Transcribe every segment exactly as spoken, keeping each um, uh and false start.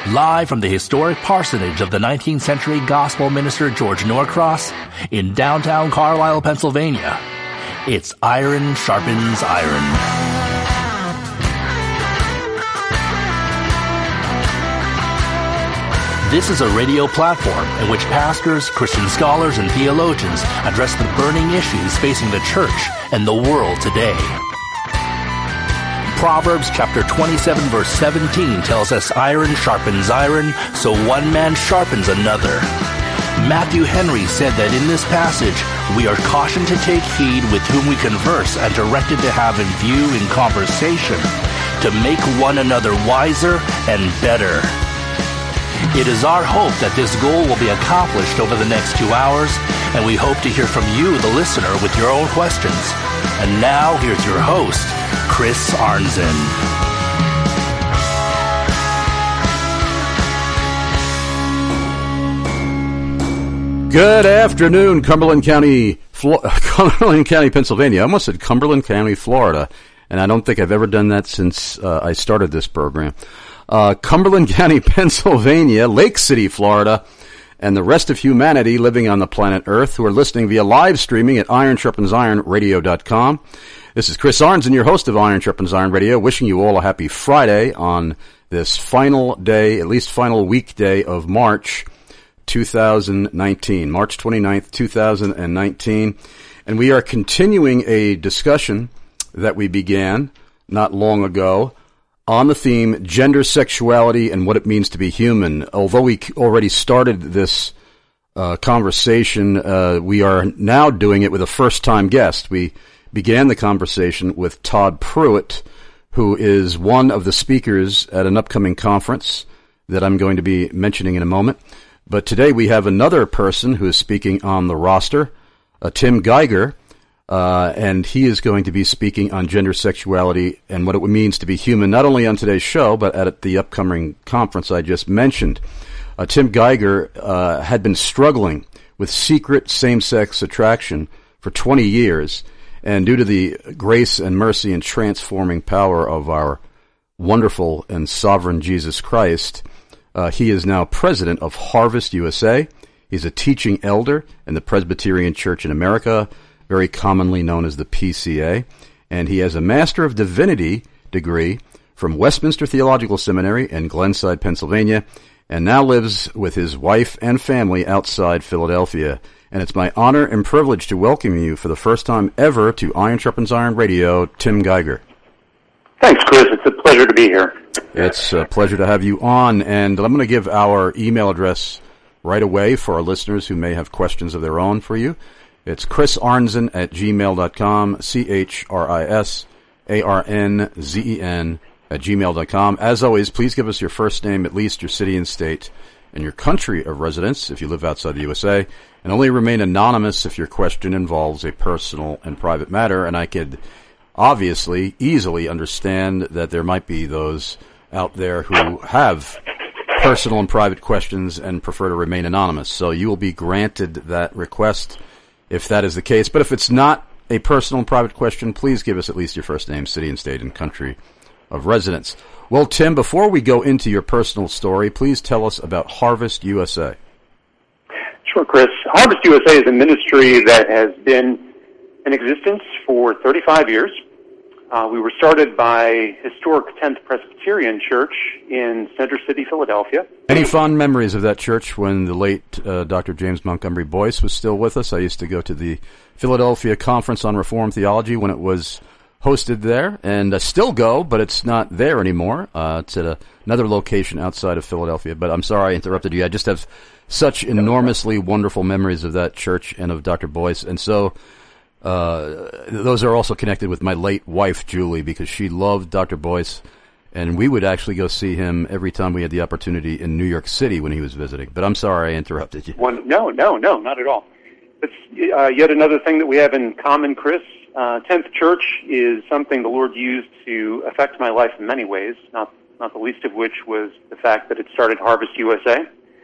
Live from the historic parsonage of the nineteenth century gospel minister George Norcross in downtown Carlisle, Pennsylvania, it's Iron Sharpens Iron. This is a radio platform in which pastors, Christian scholars, and theologians address the burning issues facing the church and the world today. Proverbs chapter twenty-seven verse seventeen tells us iron sharpens iron, so one man sharpens another. Matthew Henry said that in this passage, we are cautioned to take heed with whom we converse and directed to have in view in conversation, to make one another wiser and better. It is our hope that this goal will be accomplished over the next two hours, and we hope to hear from you, the listener, with your own questions. And now, here's your host, Chris Arnzen. Good afternoon, Cumberland County, Flo- Cumberland County, Pennsylvania. I almost said Cumberland County, Florida, and I don't think I've ever done that since uh, I started this program. Uh, Cumberland County, Pennsylvania, Lake City, Florida, and the rest of humanity living on the planet Earth who are listening via live streaming at iron sharpens iron radio dot com. This is Chris Arnzen, your host of Iron Sharpens Iron Radio, wishing you all a happy Friday on this final day, at least final weekday of March two thousand nineteen, March twenty-ninth, two thousand nineteen. And we are continuing a discussion that we began not long ago on the theme gender, sexuality, and what it means to be human. Although we already started this uh, conversation, uh, we are now doing it with a first-time guest. We began the conversation with Todd Pruitt, who is one of the speakers at an upcoming conference that I'm going to be mentioning in a moment. But today we have another person who is speaking on the roster, uh, Tim Geiger, Uh, and he is going to be speaking on gender, sexuality, and what it means to be human, not only on today's show, but at the upcoming conference I just mentioned. Uh, Tim Geiger uh, had been struggling with secret same-sex attraction for twenty years, and due to the grace and mercy and transforming power of our wonderful and sovereign Jesus Christ, uh, he is now president of Harvest U S A. He's a teaching elder in the Presbyterian Church in America, very commonly known as the P C A, and he has a Master of Divinity degree from Westminster Theological Seminary in Glenside, Pennsylvania, and now lives with his wife and family outside Philadelphia. And it's my honor and privilege to welcome you for the first time ever to Iron Sharpens Iron Radio, Tim Geiger. Thanks, Chris. It's a pleasure to be here. It's a pleasure to have you on, and I'm going to give our email address right away for our listeners who may have questions of their own for you. It's Chris Arnzen at gmail dot com, C H R I S A R N Z E N at gmail dot com. As always, please give us your first name, at least your city and state, and your country of residence if you live outside the U S A, and only remain anonymous if your question involves a personal and private matter. And I could obviously easily understand that there might be those out there who have personal and private questions and prefer to remain anonymous. So you will be granted that request if that is the case. But if it's not a personal and private question, please give us at least your first name, city and state, and country of residence. Well, Tim, before we go into your personal story, please tell us about Harvest U S A. Sure, Chris. Harvest U S A is a ministry that has been in existence for thirty-five years. Uh, we were started by historic tenth Presbyterian Church in Center City, Philadelphia. Any fond memories of that church when the late uh, Doctor James Montgomery Boyce was still with us? I used to go to the Philadelphia Conference on Reformed Theology when it was hosted there, and I still go, but it's not there anymore. Uh, it's at a, another location outside of Philadelphia. But I'm sorry I interrupted you. I just have such enormously wonderful memories of that church and of Doctor Boyce, and so Uh, those are also connected with my late wife, Julie, because she loved Doctor Boyce, and we would actually go see him every time we had the opportunity in New York City when he was visiting. But I'm sorry I interrupted you. One, no, no, no, not at all. It's uh, yet another thing that we have in common, Chris. Uh, tenth Church is something the Lord used to affect my life in many ways, not, not the least of which was the fact that it started Harvest U S A.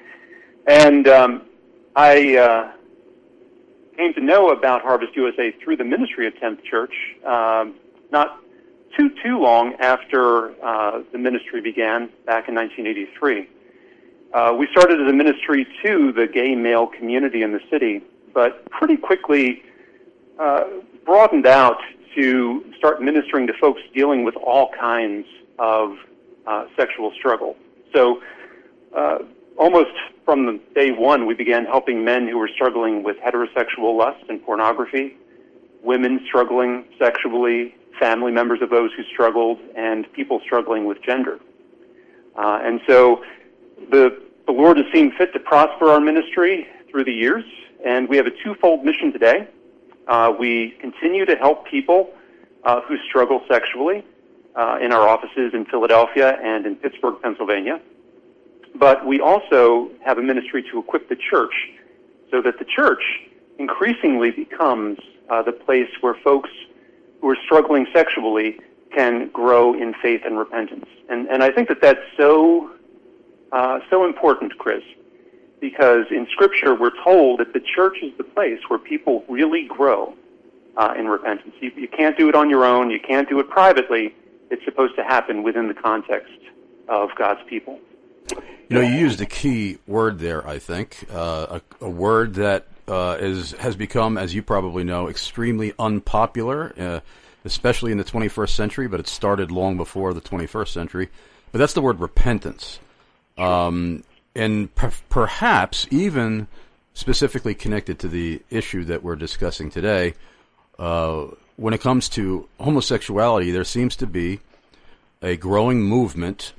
And um, I... Uh, came to know about Harvest U S A through the ministry of tenth Church, um, not too, too long after uh, the ministry began back in nineteen eighty-three. uh, we started as a ministry to the gay male community in the city, but pretty quickly uh, broadened out to start ministering to folks dealing with all kinds of uh, sexual struggle. So uh, almost from the day one, we began helping men who were struggling with heterosexual lust and pornography, women struggling sexually, family members of those who struggled, and people struggling with gender. Uh, and so the, the Lord has seen fit to prosper our ministry through the years, and we have a twofold mission today. Uh, we continue to help people uh, who struggle sexually uh, in our offices in Philadelphia and in Pittsburgh, Pennsylvania. But we also have a ministry to equip the church so that the church increasingly becomes uh, the place where folks who are struggling sexually can grow in faith and repentance. And, and I think that that's so, uh, so important, Chris, because in Scripture we're told that the church is the place where people really grow uh, in repentance. You, you can't do it on your own. You can't do it privately. It's supposed to happen within the context of God's people. You know, you used a key word there, I think, uh, a, a word that uh, is has become, as you probably know, extremely unpopular, uh, especially in the twenty-first century, but it started long before the twenty-first century. But that's the word repentance. Um, and per- perhaps even specifically connected to the issue that we're discussing today, uh, when it comes to homosexuality, there seems to be a growing movement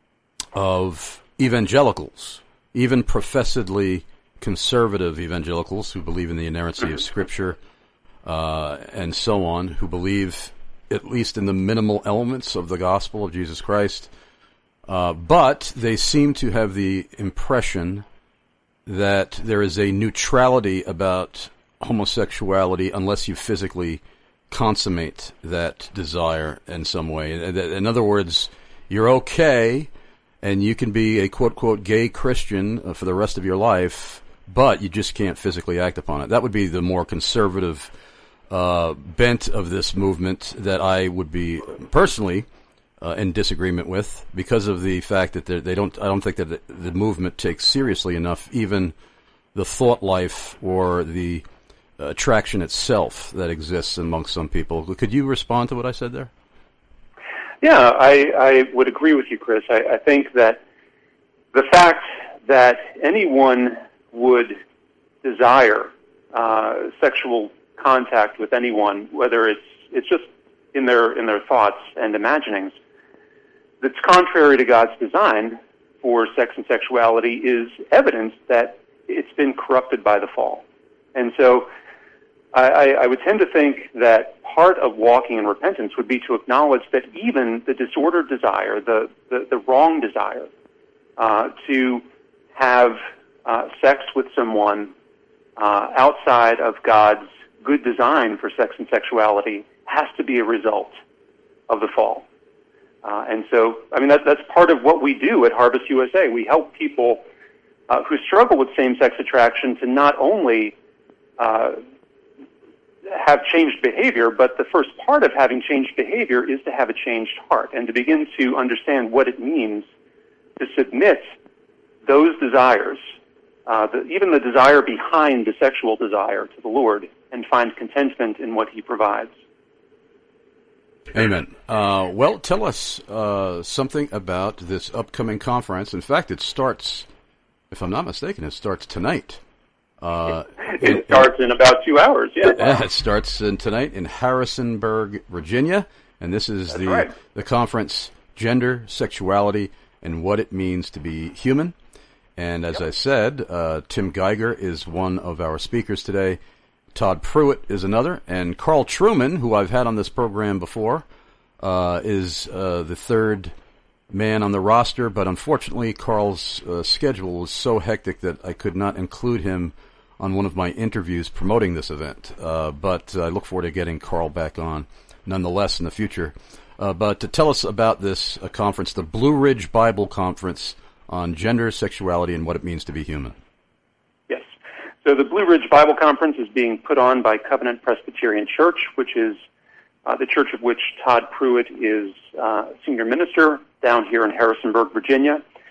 of evangelicals, even professedly conservative evangelicals who believe in the inerrancy of Scripture uh, and so on, who believe at least in the minimal elements of the gospel of Jesus Christ, uh, but they seem to have the impression that there is a neutrality about homosexuality unless you physically consummate that desire in some way. In other words, you're okay and you can be a quote-quote gay Christian for the rest of your life, but you just can't physically act upon it. That would be the more conservative uh, bent of this movement that I would be personally uh, in disagreement with, because of the fact that they don't. I don't think that the movement takes seriously enough even the thought life or the attraction itself that exists amongst some people. Could you respond to what I said there? Yeah, I, I would agree with you, Chris. I, I think that the fact that anyone would desire uh, sexual contact with anyone, whether it's it's just in their in their thoughts and imaginings, that's contrary to God's design for sex and sexuality, is evidence that it's been corrupted by the fall. And so I, I, I would tend to think that part of walking in repentance would be to acknowledge that even the disordered desire, the, the, the wrong desire, uh, to have uh, sex with someone uh, outside of God's good design for sex and sexuality has to be a result of the fall. Uh, and so, I mean, that, that's part of what we do at Harvest U S A. We help people uh, who struggle with same-sex attraction to not only uh, have changed behavior, but the first part of having changed behavior is to have a changed heart and to begin to understand what it means to submit those desires, uh, the, even the desire behind the sexual desire, to the Lord, and find contentment in what He provides. Amen. Uh, well, tell us uh, something about this upcoming conference. In fact, it starts, if I'm not mistaken, it starts tonight. Uh, it in, starts in about two hours, yeah. yeah. It starts in tonight in Harrisonburg, Virginia, and this is That's the right. the conference, Gender, Sexuality, and What It Means to Be Human. And as yep. I said, uh, Tim Geiger is one of our speakers today. Todd Pruitt is another, and Carl Trueman, who I've had on this program before, uh, is uh, the third man on the roster, but unfortunately Carl's uh, schedule was so hectic that I could not include him on one of my interviews promoting this event. Uh, but I look forward to getting Carl back on nonetheless in the future. Uh, but to tell us about this uh, conference, the Blue Ridge Bible Conference on Gender, Sexuality, and What It Means to Be Human. Yes. So the Blue Ridge Bible Conference is being put on by Covenant Presbyterian Church, which is uh, the church of which Todd Pruitt is uh, senior minister down here in Harrisonburg, Virginia.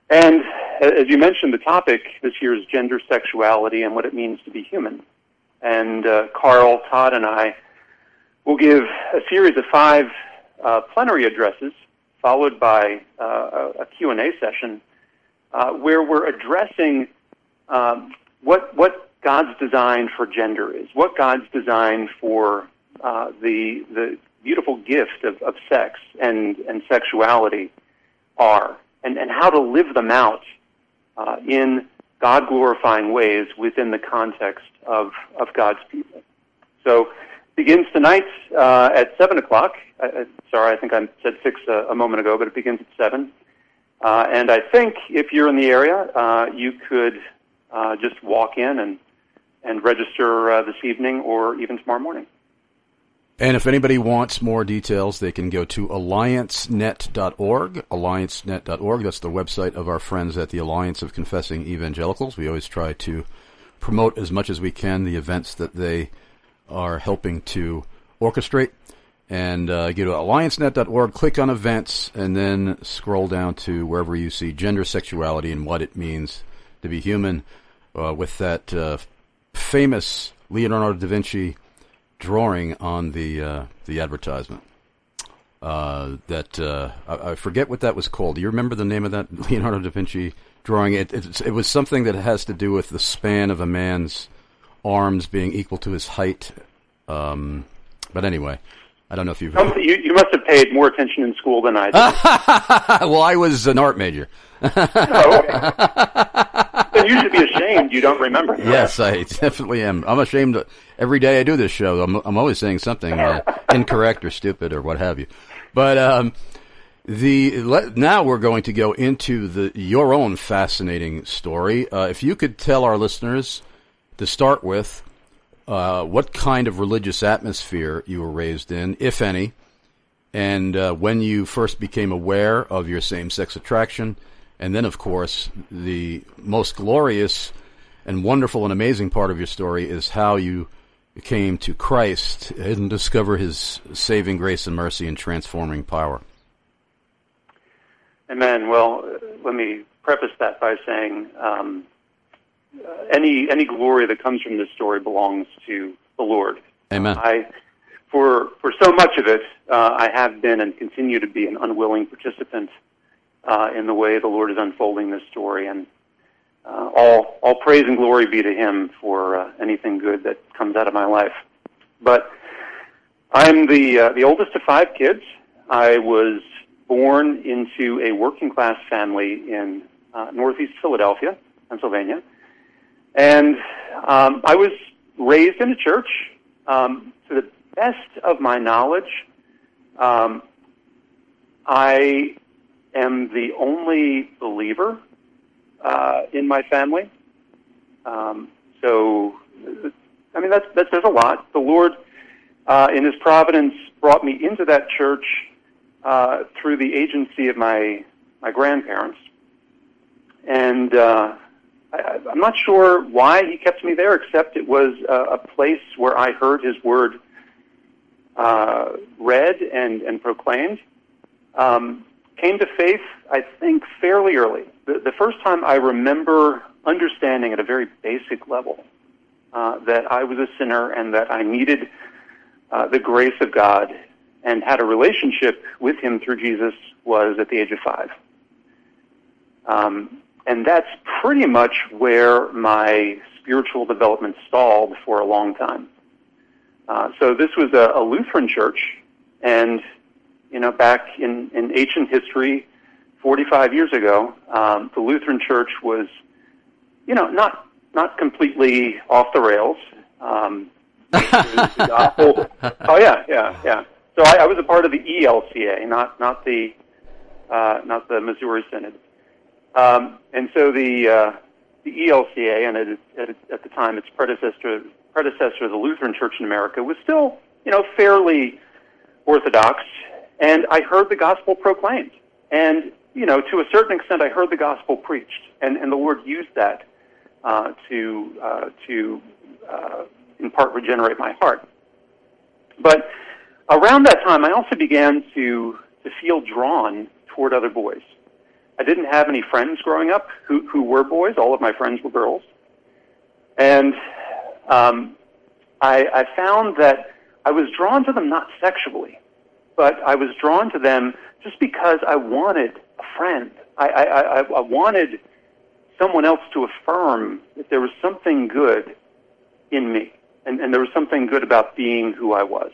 And as you mentioned, the topic this year is gender sexuality and what it means to be human. And uh, Carl, Todd, and I will give a series of five uh, plenary addresses, followed by uh, a Q and A session, uh, where we're addressing um, what what God's design for gender is, what God's design for uh, the the beautiful gift of, of sex and, and sexuality are, and, and how to live them out uh, in God-glorifying ways within the context of, of God's people. So begins tonight uh, at seven o'clock. Uh, sorry, I think I said six a, a moment ago, but it begins at seven. Uh, and I think if you're in the area, uh, you could uh, just walk in and, and register uh, this evening or even tomorrow morning. And if anybody wants more details, they can go to alliance net dot org, alliance net dot org. That's the website of our friends at the Alliance of Confessing Evangelicals. We always try to promote as much as we can the events that they are helping to orchestrate. And uh, go to alliance net dot org, click on events, and then scroll down to wherever you see gender, sexuality, and what it means to be human, uh, with that uh, famous Leonardo da Vinci drawing on the uh, the advertisement. Uh, that uh, I, I forget what that was called. Do you remember the name of that Leonardo da Vinci drawing? It, it it was something that has to do with the span of a man's arms being equal to his height. Um, but anyway, I don't know if you've. Oh, you, you must have paid more attention in school than I did. Well, I was an art major. Oh, okay. Then you should be ashamed you don't remember. Yes, I definitely am. I'm ashamed of, every day I do this show. I'm, I'm always saying something uh, incorrect or stupid or what have you. But um, the let, now we're going to go into the your own fascinating story. Uh, if you could tell our listeners to start with uh, what kind of religious atmosphere you were raised in, if any, and uh, when you first became aware of your same-sex attraction. And then, of course, the most glorious and wonderful and amazing part of your story is how you came to Christ and discover His saving grace and mercy and transforming power. Amen. Well, let me preface that by saying um, any any glory that comes from this story belongs to the Lord. Amen. I, for for so much of it, uh, I have been and continue to be an unwilling participant Uh, in the way the Lord is unfolding this story, and uh, all all praise and glory be to Him for uh, anything good that comes out of my life. But I'm the uh, the oldest of five kids. I was born into a working class family in uh, northeast Philadelphia, Pennsylvania, and um, I was raised in a church. Um, to the best of my knowledge, um, I am the only believer uh, in my family. Um, so, I mean, that's, that says a lot. The Lord, uh, in His providence, brought me into that church uh, through the agency of my my grandparents. And uh, I, I'm not sure why He kept me there, except it was a, a place where I heard His word uh, read and, and proclaimed. Um, Came to faith, I think, fairly early. The, the first time I remember understanding at a very basic level uh, that I was a sinner and that I needed uh, the grace of God and had a relationship with Him through Jesus was at the age of five. Um, and that's pretty much where my spiritual development stalled for a long time. Uh, so this was a, a Lutheran church, and you know, back in, in ancient history, forty-five years ago, um, the Lutheran Church was, you know, not not completely off the rails. Um, the gospel. Oh yeah, yeah, yeah. So I, I was a part of the E L C A, not not the uh, not the Missouri Synod. Um, and so the uh, the E L C A, and it, at, at the time its predecessor predecessor, the Lutheran Church in America, was still, you know, fairly orthodox. And I heard the gospel proclaimed. And, you know, to a certain extent, I heard the gospel preached. And, and the Lord used that uh, to, uh, to uh, in part, regenerate my heart. But around that time, I also began to, to feel drawn toward other boys. I didn't have any friends growing up who, who were boys. All of my friends were girls. And um, I, I found that I was drawn to them not sexually, but I was drawn to them just because I wanted a friend. I, I, I, I wanted someone else to affirm that there was something good in me, and, and there was something good about being who I was.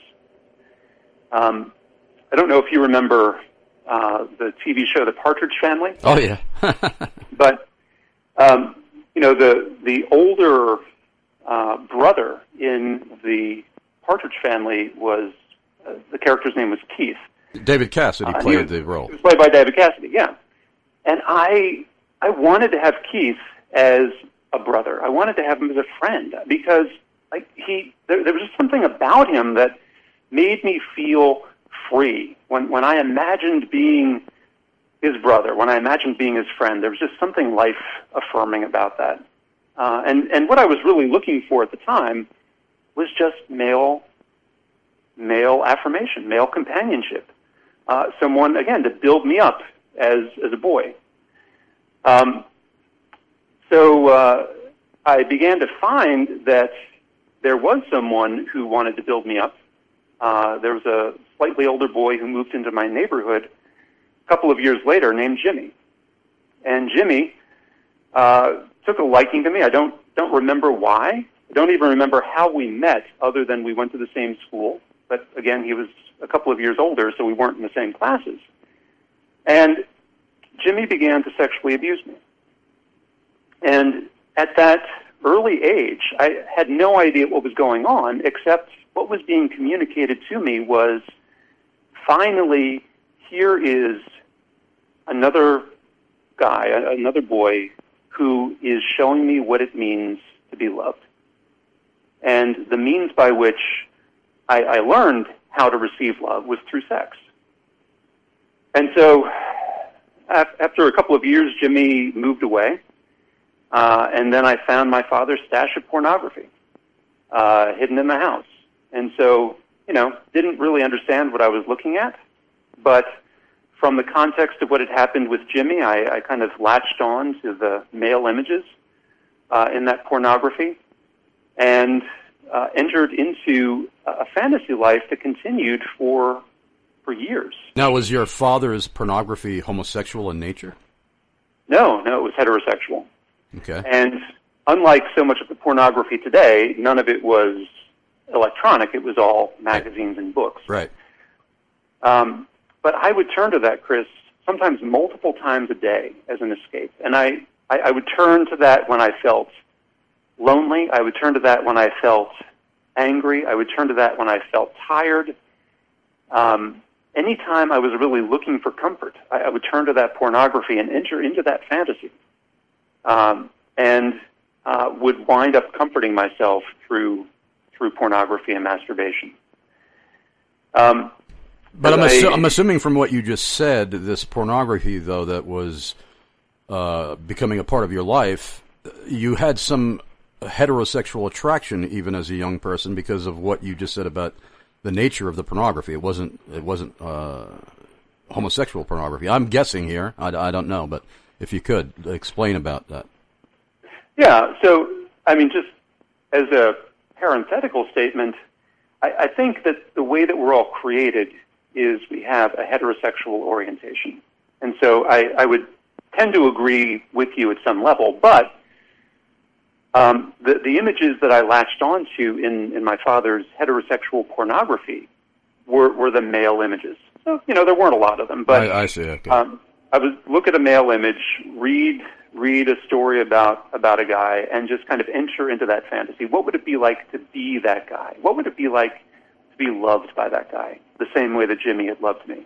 Um, I don't know if you remember uh, the T V show The Partridge Family. Oh, yeah. But, um, you know, the, the older uh, brother in the Partridge Family was, uh, the character's name was Keith. David Cassidy uh, played he, the role. He was played by David Cassidy, yeah. And I, I wanted to have Keith as a brother. I wanted to have him as a friend because, like, he, there, there was just something about him that made me feel free. When when I imagined being his brother, when I imagined being his friend, there was just something life-affirming about that. Uh, and, and what I was really looking for at the time was just male, male affirmation, male companionship. Uh, someone, again, to build me up as as a boy. Um, so uh, I began to find that there was someone who wanted to build me up. Uh, there was a slightly older boy who moved into my neighborhood a couple of years later named Jimmy. And Jimmy uh, took a liking to me. I don't don't remember why. I don't even remember how we met other than we went to the same school. But again, he was a couple of years older, so we weren't in the same classes. And Jimmy began to sexually abuse me. And at that early age, I had no idea what was going on, except what was being communicated to me was, finally, here is another guy, another boy, who is showing me what it means to be loved. And the means by which I, I learned how to receive love was through sex. And so, after a couple of years, Jimmy moved away, uh, and then I found my father's stash of pornography uh, hidden in the house. And so, you know, didn't really understand what I was looking at, but from the context of what had happened with Jimmy, I, I kind of latched on to the male images uh, in that pornography and uh, entered into a fantasy life that continued for for years. Now, was your father's pornography homosexual in nature? No, no, it was heterosexual. Okay. And unlike so much of the pornography today, none of it was electronic. It was all magazines and books. Right. Um, but I would turn to that, Chris, sometimes multiple times a day as an escape. And I, I, I would turn to that when I felt lonely. I would turn to that when I felt angry. I would turn to that when I felt tired. Um, anytime I was really looking for comfort, I, I would turn to that pornography and enter into that fantasy. Um, and uh, would wind up comforting myself through through pornography and masturbation. Um, but I'm, I, assu- I'm assuming from what you just said, this pornography, though, that was uh, becoming a part of your life, you had some heterosexual attraction even as a young person because of what you just said about the nature of the pornography. It wasn't it wasn't uh, homosexual pornography. I'm guessing here. I, I don't know, but if you could explain about that. Yeah. So, I mean, just as a parenthetical statement, I, I think that the way that we're all created is we have a heterosexual orientation. And so I, I would tend to agree with you at some level, but um, the, the images that I latched onto in, in my father's heterosexual pornography were, were the male images. So, you know, there weren't a lot of them, but I, I see. Okay. Um, I would look at a male image, read read a story about, about a guy, and just kind of enter into that fantasy. What would it be like to be that guy? What would it be like to be loved by that guy, the same way that Jimmy had loved me?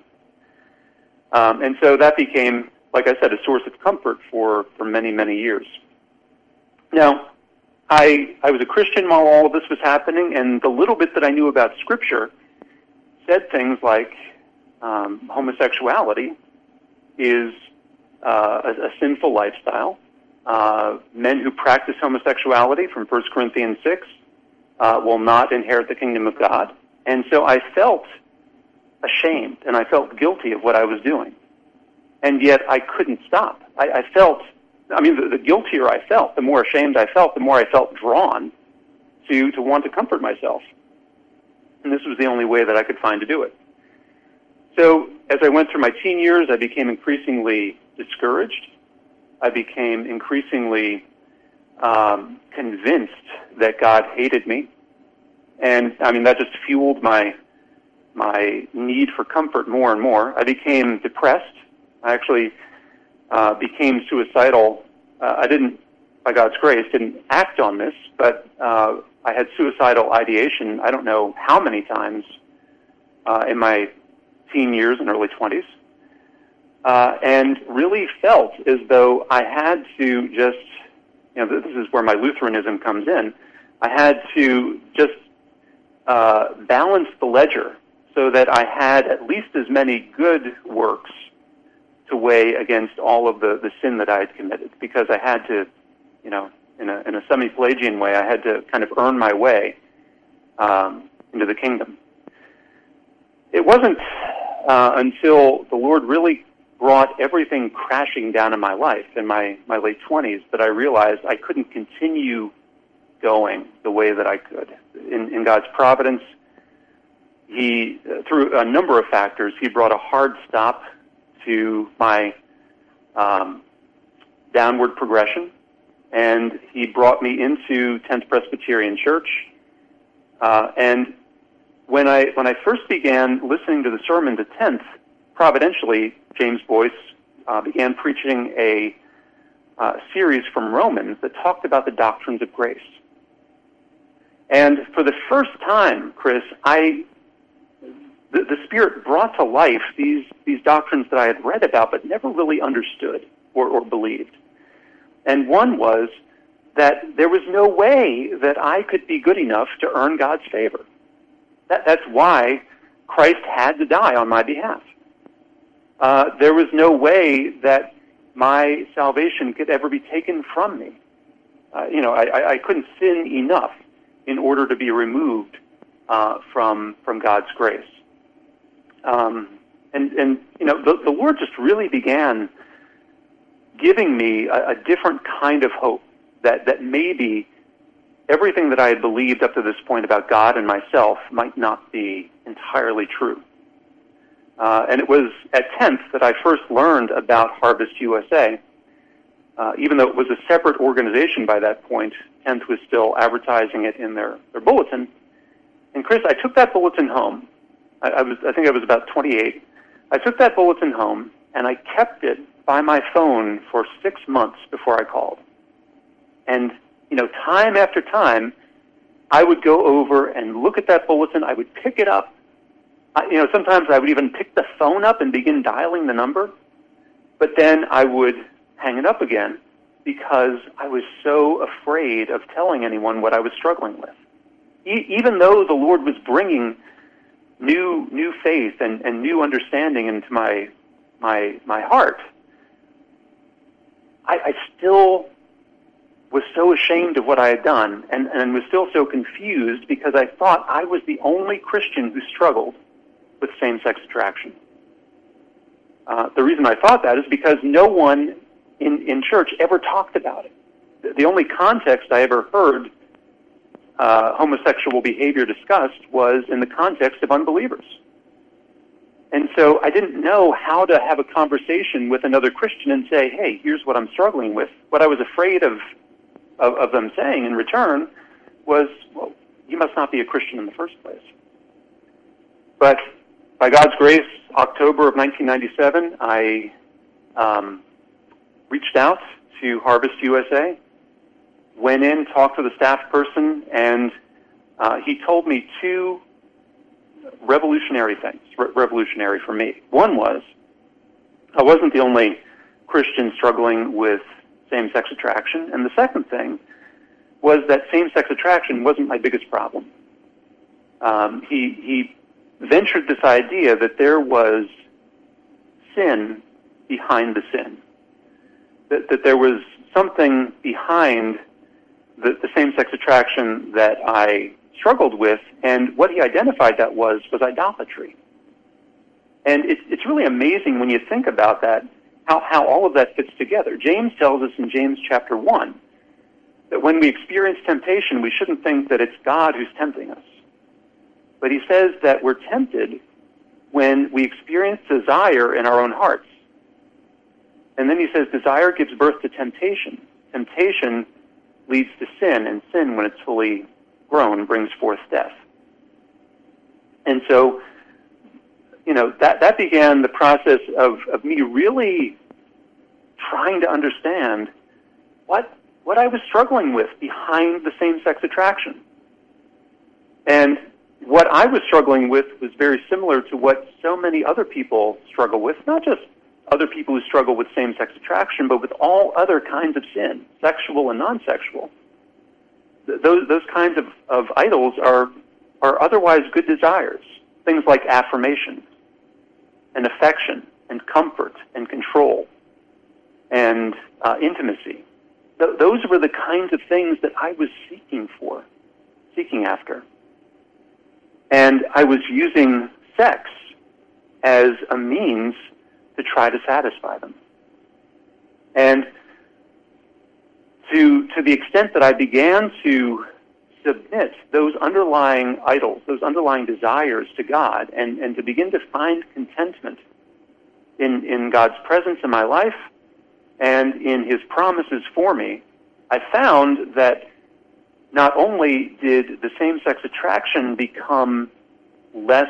Um, and so that became, like I said, a source of comfort for, for many, many years. Now, I I was a Christian while all of this was happening, and the little bit that I knew about Scripture said things like um, homosexuality is uh, a, a sinful lifestyle. Uh, men who practice homosexuality, from First Corinthians six, uh, will not inherit the kingdom of God. And so I felt ashamed, and I felt guilty of what I was doing. and yet I couldn't stop. I, I felt, I mean, the, the guiltier I felt, the more ashamed I felt, the more I felt drawn to, to want to comfort myself. And this was the only way that I could find to do it. So as I went through my teen years, I became increasingly discouraged. I became increasingly um, convinced that God hated me. And, I mean, that just fueled my my need for comfort more and more. I became depressed. I actually uh, became suicidal. Uh, I didn't, by God's grace, didn't act on this, but uh, I had suicidal ideation, I don't know how many times uh, in my teen years and early twenties, uh, and really felt as though I had to just, you know, this is where my Lutheranism comes in, I had to just uh, balance the ledger so that I had at least as many good works to weigh against all of the, the sin that I had committed, because I had to, you know, in a, in a semi-Pelagian way, I had to kind of earn my way um, into the kingdom. It wasn't uh, until the Lord really brought everything crashing down in my life in my, my late twenties that I realized I couldn't continue going the way that I could. In, in God's providence, He, uh, through a number of factors, He brought a hard stop to my um, downward progression, and He brought me into tenth Presbyterian Church. Uh, and when I when I first began listening to the sermon to tenth, providentially, James Boyce uh, began preaching a uh, series from Romans that talked about the doctrines of grace. And for the first time, Chris, I the, the Spirit brought to life these these doctrines that I had read about but never really understood or, or believed. And one was that there was no way that I could be good enough to earn God's favor. That, that's why Christ had to die on my behalf. Uh, there was no way that my salvation could ever be taken from me. Uh, you know, I, I couldn't sin enough in order to be removed uh, from from God's grace. Um, and, and, you know, the, the Lord just really began giving me a, a different kind of hope, that, that maybe everything that I had believed up to this point about God and myself might not be entirely true. Uh, and it was at tenth that I first learned about Harvest U S A. Uh, even though it was a separate organization by that point, tenth was still advertising it in their, their bulletin. And Chris, I took that bulletin home. I, I was, I think I was about twenty-eight. I took that bulletin home, and I kept it by my phone for six months before I called. And, you know, time after time, I would go over and look at that bulletin. I would pick it up. I, you know, sometimes I would even pick the phone up and begin dialing the number. But then I would hang it up again because I was so afraid of telling anyone what I was struggling with. E- even though the Lord was bringing new new faith and, and new understanding into my my my heart, I, I still was so ashamed of what I had done and, and was still so confused because I thought I was the only Christian who struggled with same-sex attraction. Uh, the reason I thought that is because no one in, in church ever talked about it. The, the only context I ever heard uh, homosexual behavior discussed was in the context of unbelievers. And so I didn't know how to have a conversation with another Christian and say, hey, here's what I'm struggling with. What I was afraid of Of, of them saying in return was, well, you must not be a Christian in the first place. But by God's grace, October of nineteen ninety-seven, I um, reached out to Harvest U S A, went in, talked to the staff person, and uh, he told me two revolutionary things, re- revolutionary for me. One was, I wasn't the only Christian struggling with same-sex attraction. And the second thing was that same-sex attraction wasn't my biggest problem. Um, he, he ventured this idea that there was sin behind the sin, that, that there was something behind the, the same-sex attraction that I struggled with, and what he identified that was was idolatry. And it, it's really amazing when you think about that. how, how all of that fits together. James tells us in James chapter one that when we experience temptation, we shouldn't think that it's God who's tempting us. But he says that we're tempted when we experience desire in our own hearts. And then he says desire gives birth to temptation. Temptation leads to sin, and sin, when it's fully grown, brings forth death. And so, you know, that, that began the process of, of me really trying to understand what what I was struggling with behind the same-sex attraction. And what I was struggling with was very similar to what so many other people struggle with, not just other people who struggle with same-sex attraction, but with all other kinds of sin, sexual and non-sexual. Th- those those kinds of, of idols are are otherwise good desires, things like affirmation and affection and comfort and control and uh, intimacy. Th- those were the kinds of things that I was seeking for, seeking after. And I was using sex as a means to try to satisfy them. And to to the extent that I began to submit those underlying idols, those underlying desires to God, and, and to begin to find contentment in, in God's presence in my life and in His promises for me, I found that not only did the same-sex attraction become less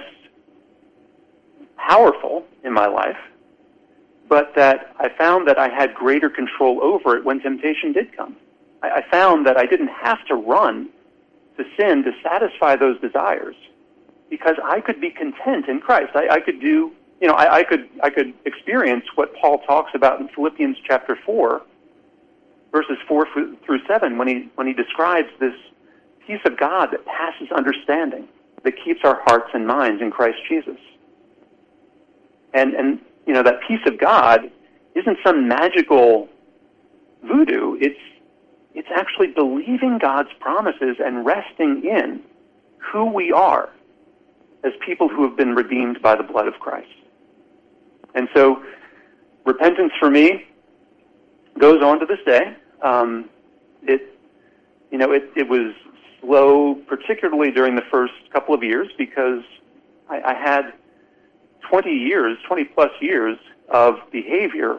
powerful in my life, but that I found that I had greater control over it when temptation did come. I, I found that I didn't have to run to sin to satisfy those desires, because I could be content in Christ. I, I could do, you know, I, I could I could experience what Paul talks about in Philippians chapter four, verses four through seven, when he when he describes this peace of God that passes understanding, that keeps our hearts and minds in Christ Jesus. And and you know, that peace of God isn't some magical voodoo. It's it's actually believing God's promises and resting in who we are as people who have been redeemed by the blood of Christ. And so, repentance for me goes on to this day. Um, it, you know, it, it was slow, particularly during the first couple of years, because I, I had twenty years, twenty plus years of behavior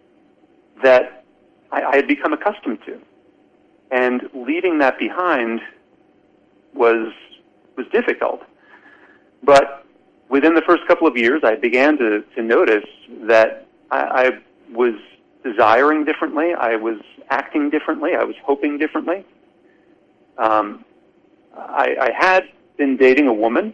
that I, I had become accustomed to. And leaving that behind was was difficult. But within the first couple of years, I began to, to notice that I, I was desiring differently, I was acting differently, I was hoping differently. Um, I, I had been dating a woman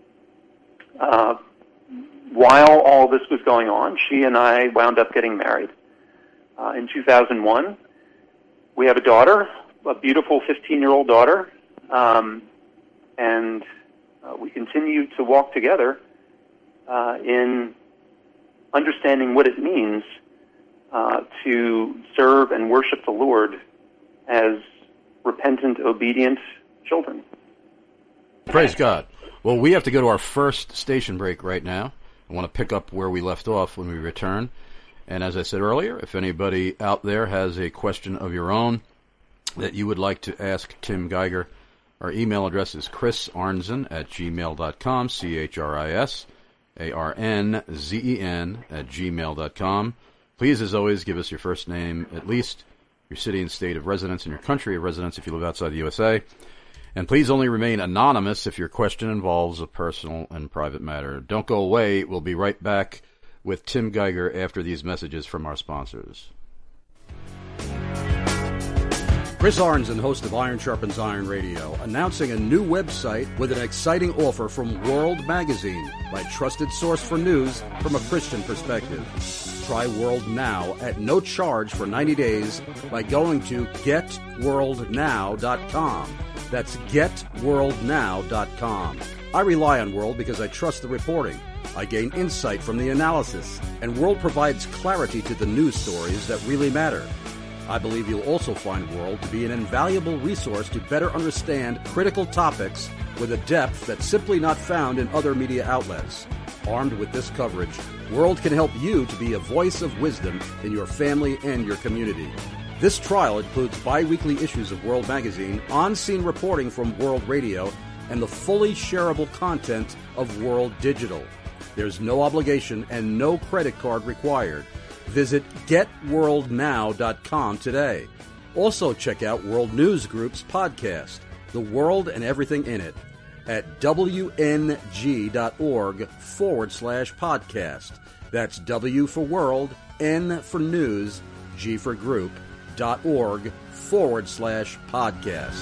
uh, while all this was going on. She and I wound up getting married uh, in two thousand one. We have a daughter, a beautiful fifteen-year-old daughter, um, and uh, we continue to walk together uh, in understanding what it means uh, to serve and worship the Lord as repentant, obedient children. Praise God. Well, we have to go to our first station break right now. I want to pick up where we left off when we return. And as I said earlier, if anybody out there has a question of your own that you would like to ask Tim Geiger, our email address is chris arnzen at gmail dot com, C H R I S A R N Z E N at gmail dot com. Please, as always, give us your first name, at least your city and state of residence, and your country of residence if you live outside the U S A. And please only remain anonymous if your question involves a personal and private matter. Don't go away. We'll be right back with Tim Geiger after these messages from our sponsors. Chris Arnzen, host of Iron Sharpens Iron Radio, announcing a new website with an exciting offer from World Magazine, my trusted source for news from a Christian perspective. Try World now at no charge for ninety days by going to get world now dot com. That's get world now dot com. I rely on World because I trust the reporting. I gain insight from the analysis, and World provides clarity to the news stories that really matter. I believe you'll also find World to be an invaluable resource to better understand critical topics with a depth that's simply not found in other media outlets. Armed with this coverage, World can help you to be a voice of wisdom in your family and your community. This trial includes bi-weekly issues of World Magazine, on-scene reporting from World Radio, and the fully shareable content of World Digital. There's no obligation and no credit card required. Visit get world now dot com today. Also check out World News Group's podcast, The World and Everything in It, at W N G dot org forward slash podcast. That's W for World, N for News, G for Group, dot org forward slash podcast.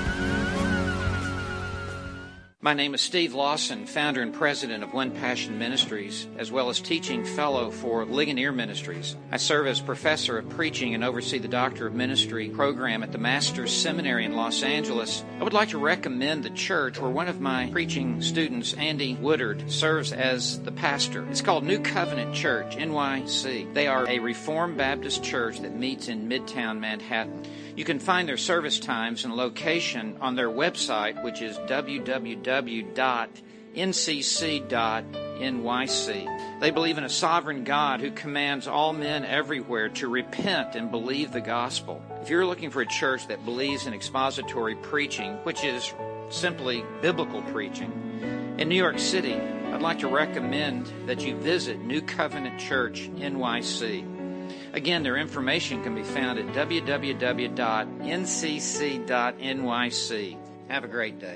My name is Steve Lawson, founder and president of One Passion Ministries, as well as teaching fellow for Ligonier Ministries. I serve as professor of preaching and oversee the Doctor of Ministry program at the Master's Seminary in Los Angeles. I would like to recommend the church where one of my preaching students, Andy Woodard, serves as the pastor. It's called New Covenant Church, N Y C. They are a Reformed Baptist church that meets in Midtown Manhattan. You can find their service times and location on their website, which is w w w dot n c c dot n y c. They believe in a sovereign God who commands all men everywhere to repent and believe the gospel. If you're looking for a church that believes in expository preaching, which is simply biblical preaching, in New York City, I'd like to recommend that you visit New Covenant Church N Y C. Again, their information can be found at w w w dot n c c dot n y c. Have a great day.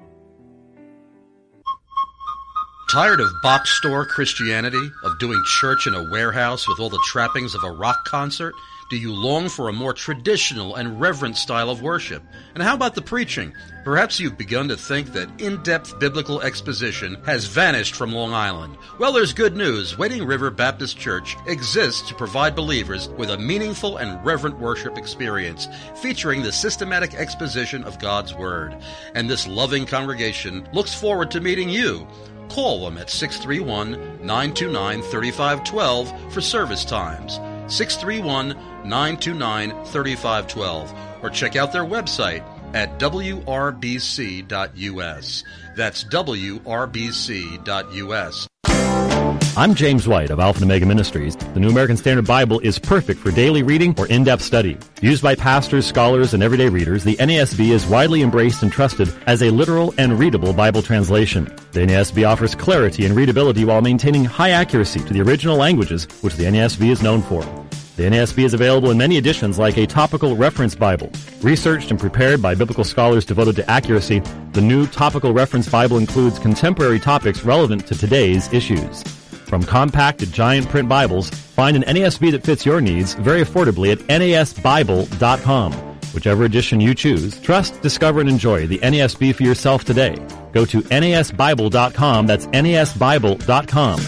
Tired of box store Christianity, of doing church in a warehouse with all the trappings of a rock concert? Do you long for a more traditional and reverent style of worship? And how about the preaching? Perhaps you've begun to think that in-depth biblical exposition has vanished from Long Island. Well, there's good news. Wading River Baptist Church exists to provide believers with a meaningful and reverent worship experience, featuring the systematic exposition of God's Word. And this loving congregation looks forward to meeting you. Call them at six three one, nine two nine, three five one two for service times. six three one, nine two nine, three five one two, or check out their website at w r b c dot u s. That's w r b c dot u s. I'm James White of Alpha and Omega Ministries. The New American Standard Bible is perfect for daily reading or in-depth study. Used by pastors, scholars, and everyday readers, the N A S B is widely embraced and trusted as a literal and readable Bible translation. The N A S B offers clarity and readability while maintaining high accuracy to the original languages, which the N A S B is known for. The N A S B is available in many editions like a topical reference Bible. Researched and prepared by biblical scholars devoted to accuracy, the new topical reference Bible includes contemporary topics relevant to today's issues. From compact to giant print Bibles, find an N A S B that fits your needs very affordably at N A S Bible dot com. Whichever edition you choose, trust, discover, and enjoy the N A S B for yourself today. Go to N A S Bible dot com. That's N A S Bible dot com.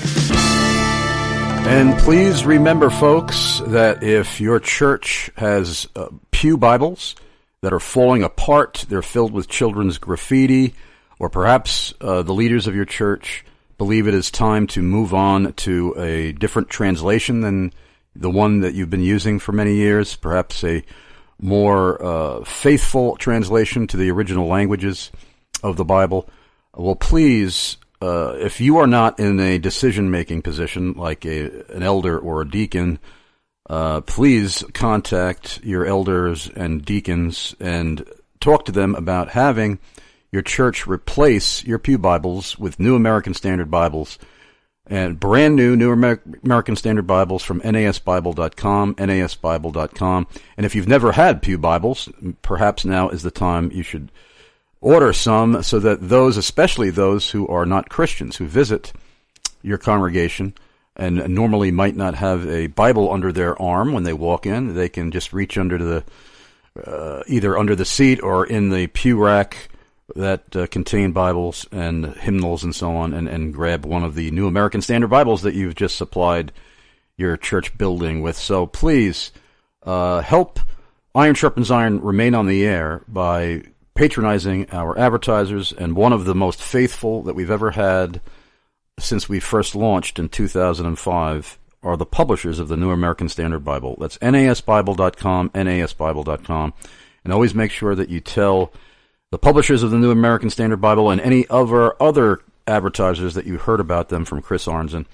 And please remember, folks, that if your church has uh, pew Bibles that are falling apart, they're filled with children's graffiti, or perhaps uh, the leaders of your church believe it is time to move on to a different translation than the one that you've been using for many years, perhaps a more uh, faithful translation to the original languages of the Bible, well, please, uh, if you are not in a decision-making position like a, an elder or a deacon, uh, please contact your elders and deacons and talk to them about having your church replace your pew Bibles with New American Standard Bibles, and brand new New Amer- American Standard Bibles from N A S Bible dot com, N A S Bible dot com. And if you've never had pew Bibles, perhaps now is the time you should order some, so that those, especially those who are not Christians, who visit your congregation and normally might not have a Bible under their arm when they walk in, they can just reach under the, uh, either under the seat or in the pew rack that uh, contain Bibles and hymnals and so on, and, and grab one of the New American Standard Bibles that you've just supplied your church building with. So please uh, help Iron Sharpens Iron remain on the air by patronizing our advertisers, and one of the most faithful that we've ever had since we first launched in two thousand five are the publishers of the New American Standard Bible. That's N A S Bible dot com, N A S Bible dot com. And always make sure that you tell the publishers of the New American Standard Bible and any other other advertisers that you heard about them from Chris Arnzen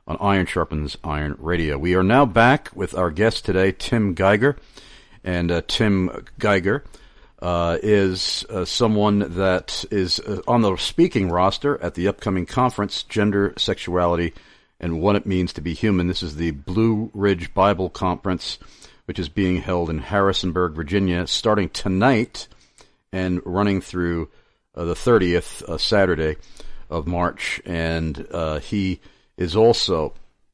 on Iron Sharpens Iron Radio. We are now back with our guest today, Tim Geiger. And uh, Tim Geiger uh, is uh, someone that is uh, on the speaking roster at the upcoming conference, Gender, Sexuality, and What It Means to Be Human. This is the Blue Ridge Bible Conference, which is being held in Harrisonburg, Virginia, starting tonight and running through uh, the thirtieth, uh, Saturday of March. And uh, he is also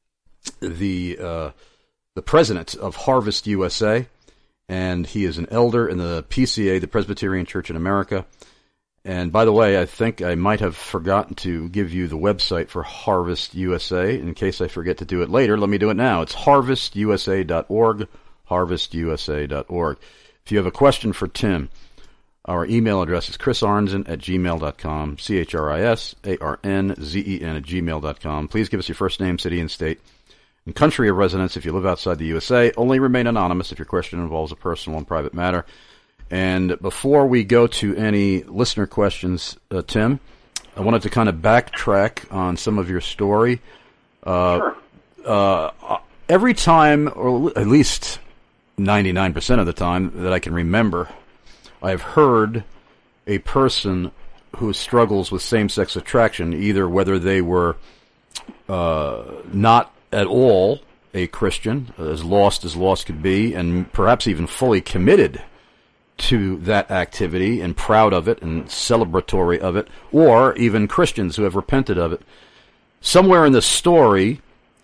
the uh, the president of Harvest U S A, and he is an elder in the P C A, the Presbyterian Church in America. And by the way, I think I might have forgotten to give you the website for Harvest U S A. In case I forget to do it later, let me do it now. It's harvest u s a dot org, harvest u s a dot org. If you have a question for Tim, our email address is chris arnzen at gmail dot com, C H R I S A R N Z E N at gmail dot com. Please give us your first name, city, and state, and country of residence if you live outside the U S A. Only remain anonymous if your question involves a personal and private matter. And before we go to any listener questions, uh, Tim, I wanted to kind of backtrack on some of your story. Uh, sure. Uh, every time, or at least ninety-nine percent of the time that I can remember, I've heard a person who struggles with same-sex attraction, either whether they were uh, not at all a Christian, as lost as lost could be, and perhaps even fully committed to that activity and proud of it and celebratory of it, or even Christians who have repented of it. Somewhere in the story,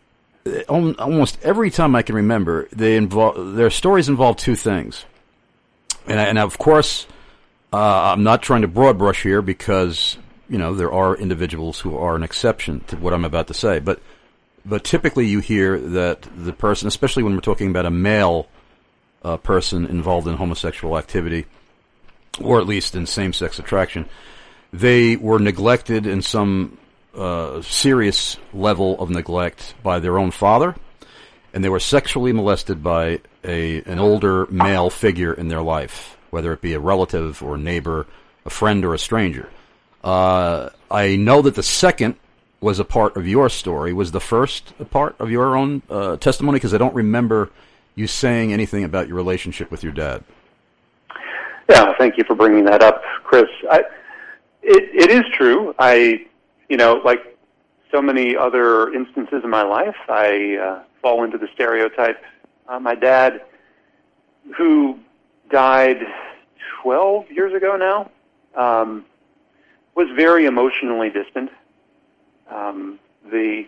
almost every time I can remember, they involve, their stories involve two things. And, and of course, uh, I'm not trying to broad brush here because, you know, there are individuals who are an exception to what I'm about to say. But but typically you hear that the person, especially when we're talking about a male uh, person involved in homosexual activity, or at least in same-sex attraction, they were neglected in some uh, serious level of neglect by their own father, and they were sexually molested by a an older male figure in their life, whether it be a relative or a neighbor, a friend or a stranger. Uh, I know that the second was a part of your story. Was the first a part of your own uh, testimony? Because I don't remember you saying anything about your relationship with your dad. Yeah, thank you for bringing that up, Chris. I, it, it is true. I, you know, like so many other instances in my life, I uh, fall into the stereotype. Uh, my dad, who died twelve years ago now, um, was very emotionally distant. Um, the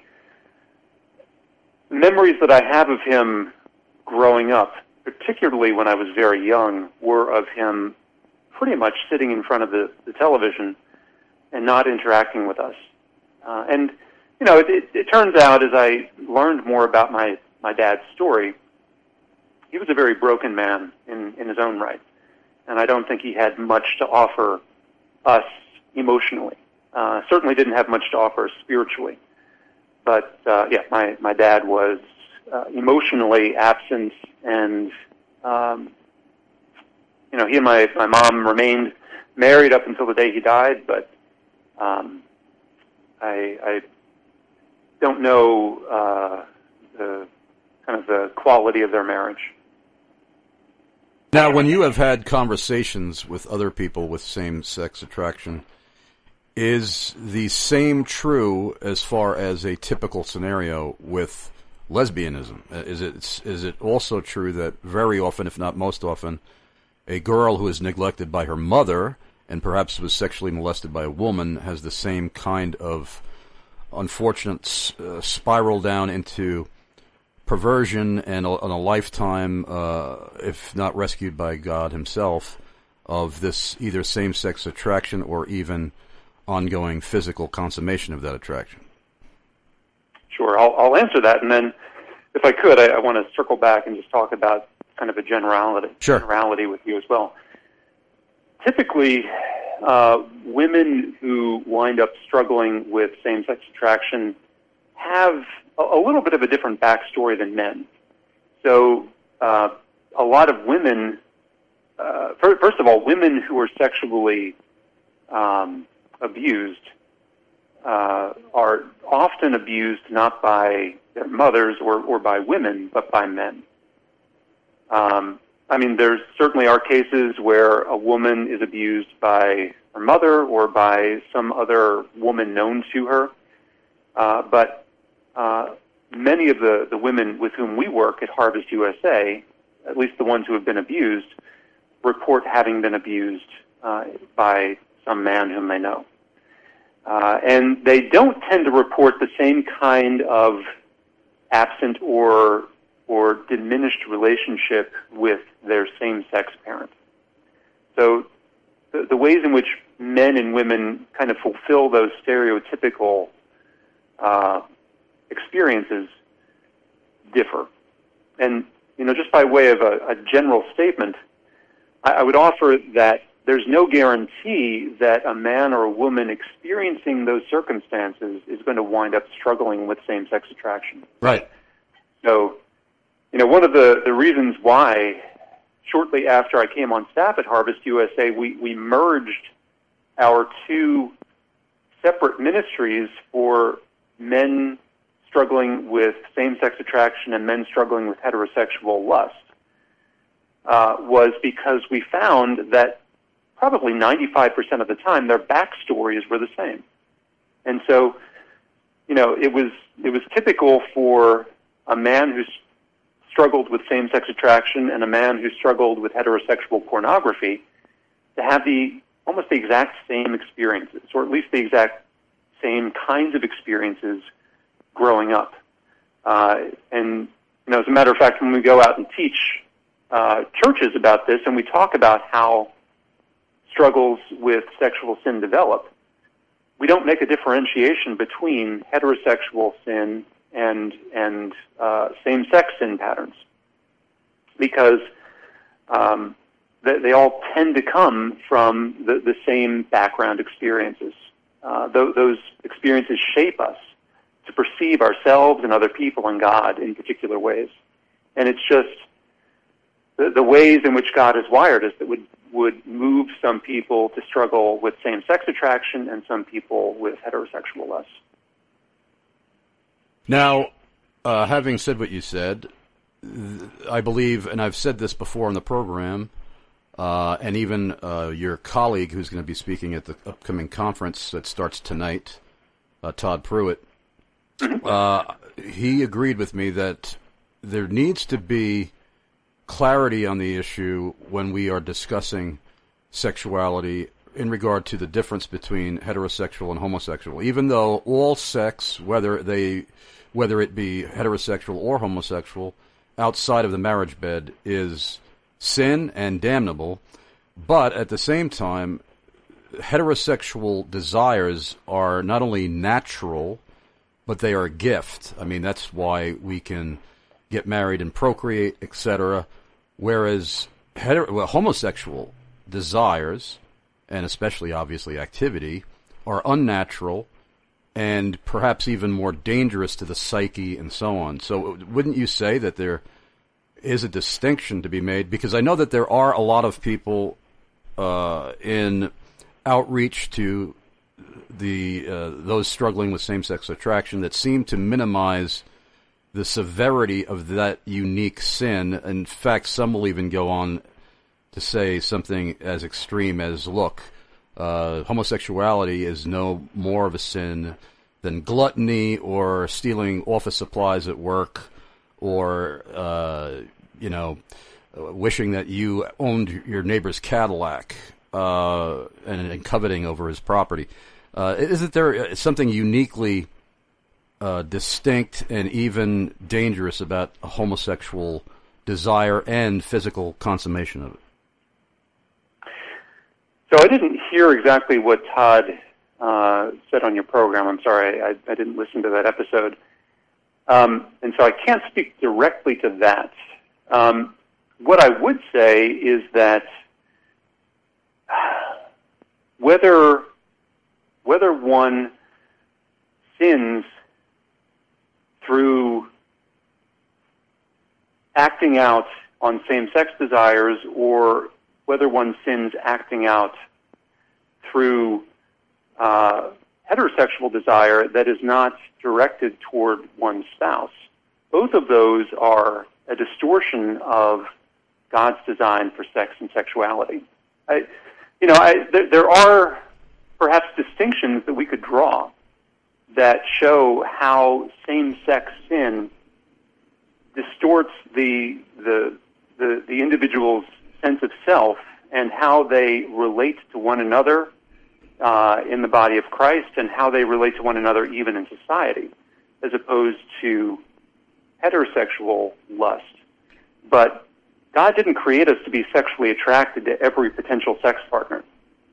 memories that I have of him growing up, particularly when I was very young, were of him pretty much sitting in front of the, the television and not interacting with us. Uh, and, you know, it, it, it turns out as I learned more about my, my dad's story, he was a very broken man in, in his own right. And I don't think he had much to offer us emotionally. Uh, certainly didn't have much to offer spiritually. But, uh, yeah, my, my dad was uh, emotionally absent, and, um, you know, he and my, my mom remained married up until the day he died, but um, I, I don't know uh, the kind of the quality of their marriage. Now, when you have had conversations with other people with same-sex attraction, is the same true as far as a typical scenario with lesbianism? Is it is it also true that very often, if not most often, a girl who is neglected by her mother and perhaps was sexually molested by a woman has the same kind of unfortunate uh, spiral down into perversion and a, and a lifetime, uh, if not rescued by God himself, of this either same-sex attraction or even ongoing physical consummation of that attraction? Sure, I'll, I'll answer that, and then, if I could, I, I want to circle back and just talk about kind of a generality, sure. generality with you as well. Typically, uh, women who wind up struggling with same-sex attraction have a, a little bit of a different backstory than men. So, uh, a lot of women, uh, first of all, women who are sexually um, abused uh, are often abused not by their mothers or, or by women, but by men. Um, I mean, there certainly are cases where a woman is abused by her mother or by some other woman known to her, uh, but uh, many of the, the women with whom we work at Harvest U S A, at least the ones who have been abused, report having been abused uh, by some man whom they know. Uh, and they don't tend to report the same kind of absent or or diminished relationship with their same-sex parent. So the, the ways in which men and women kind of fulfill those stereotypical uh, experiences differ. And, you know, just by way of a, a general statement, I, I would offer that there's no guarantee that a man or a woman experiencing those circumstances is going to wind up struggling with same-sex attraction. Right. So, you know, one of the, the reasons why shortly after I came on staff at Harvest U S A, we, we merged our two separate ministries for men struggling with same-sex attraction and men struggling with heterosexual lust uh, was because we found that probably ninety-five percent of the time their backstories were the same. And so, you know, it was it was typical for a man who struggled with same-sex attraction and a man who struggled with heterosexual pornography to have the almost the exact same experiences, or at least the exact same kinds of experiences growing up. Uh, and, you know, as a matter of fact, when we go out and teach uh, churches about this and we talk about how struggles with sexual sin develop, we don't make a differentiation between heterosexual sin and and uh, same-sex sin patterns, because um, they, they all tend to come from the, the same background experiences. Uh, th- those experiences shape us to perceive ourselves and other people and God in particular ways. And it's just the, the ways in which God has wired us that would, would move some people to struggle with same-sex attraction and some people with heterosexual lust. Now, uh, having said what you said, I believe, and I've said this before in the program, uh, and even uh, your colleague who's going to be speaking at the upcoming conference that starts tonight, uh, Todd Pruitt, uh, he agreed with me that there needs to be clarity on the issue when we are discussing sexuality in regard to the difference between heterosexual and homosexual. Even though all sex, whether they, whether it be heterosexual or homosexual, outside of the marriage bed is sin and damnable, but at the same time, heterosexual desires are not only natural, but they are a gift. I mean, that's why we can get married and procreate, et cetera. Whereas hetero, well, homosexual desires, and especially obviously activity, are unnatural and perhaps even more dangerous to the psyche and so on. So wouldn't you say that there is a distinction to be made? Because I know that there are a lot of people uh, in outreach to the uh, those struggling with same-sex attraction that seem to minimize the severity of that unique sin. In fact, some will even go on to say something as extreme as, look, uh, homosexuality is no more of a sin than gluttony or stealing office supplies at work or, uh, you know, wishing that you owned your neighbor's Cadillac uh, and, and coveting over his property. Uh, isn't there something uniquely uh, distinct and even dangerous about a homosexual desire and physical consummation of it? So I didn't hear exactly what Todd uh, said on your program. I'm sorry, I, I didn't listen to that episode. Um, and so I can't speak directly to that. Um, what I would say is that whether whether one sins through acting out on same-sex desires or whether one sins acting out through uh, heterosexual desire that is not directed toward one's spouse. Both of those are a distortion of God's design for sex and sexuality. I, you know, I, there, there are perhaps distinctions that we could draw that show how same-sex sin distorts the, the the the individual's sense of self and how they relate to one another uh, in the body of Christ and how they relate to one another even in society, as opposed to heterosexual lust. But God didn't create us to be sexually attracted to every potential sex partner.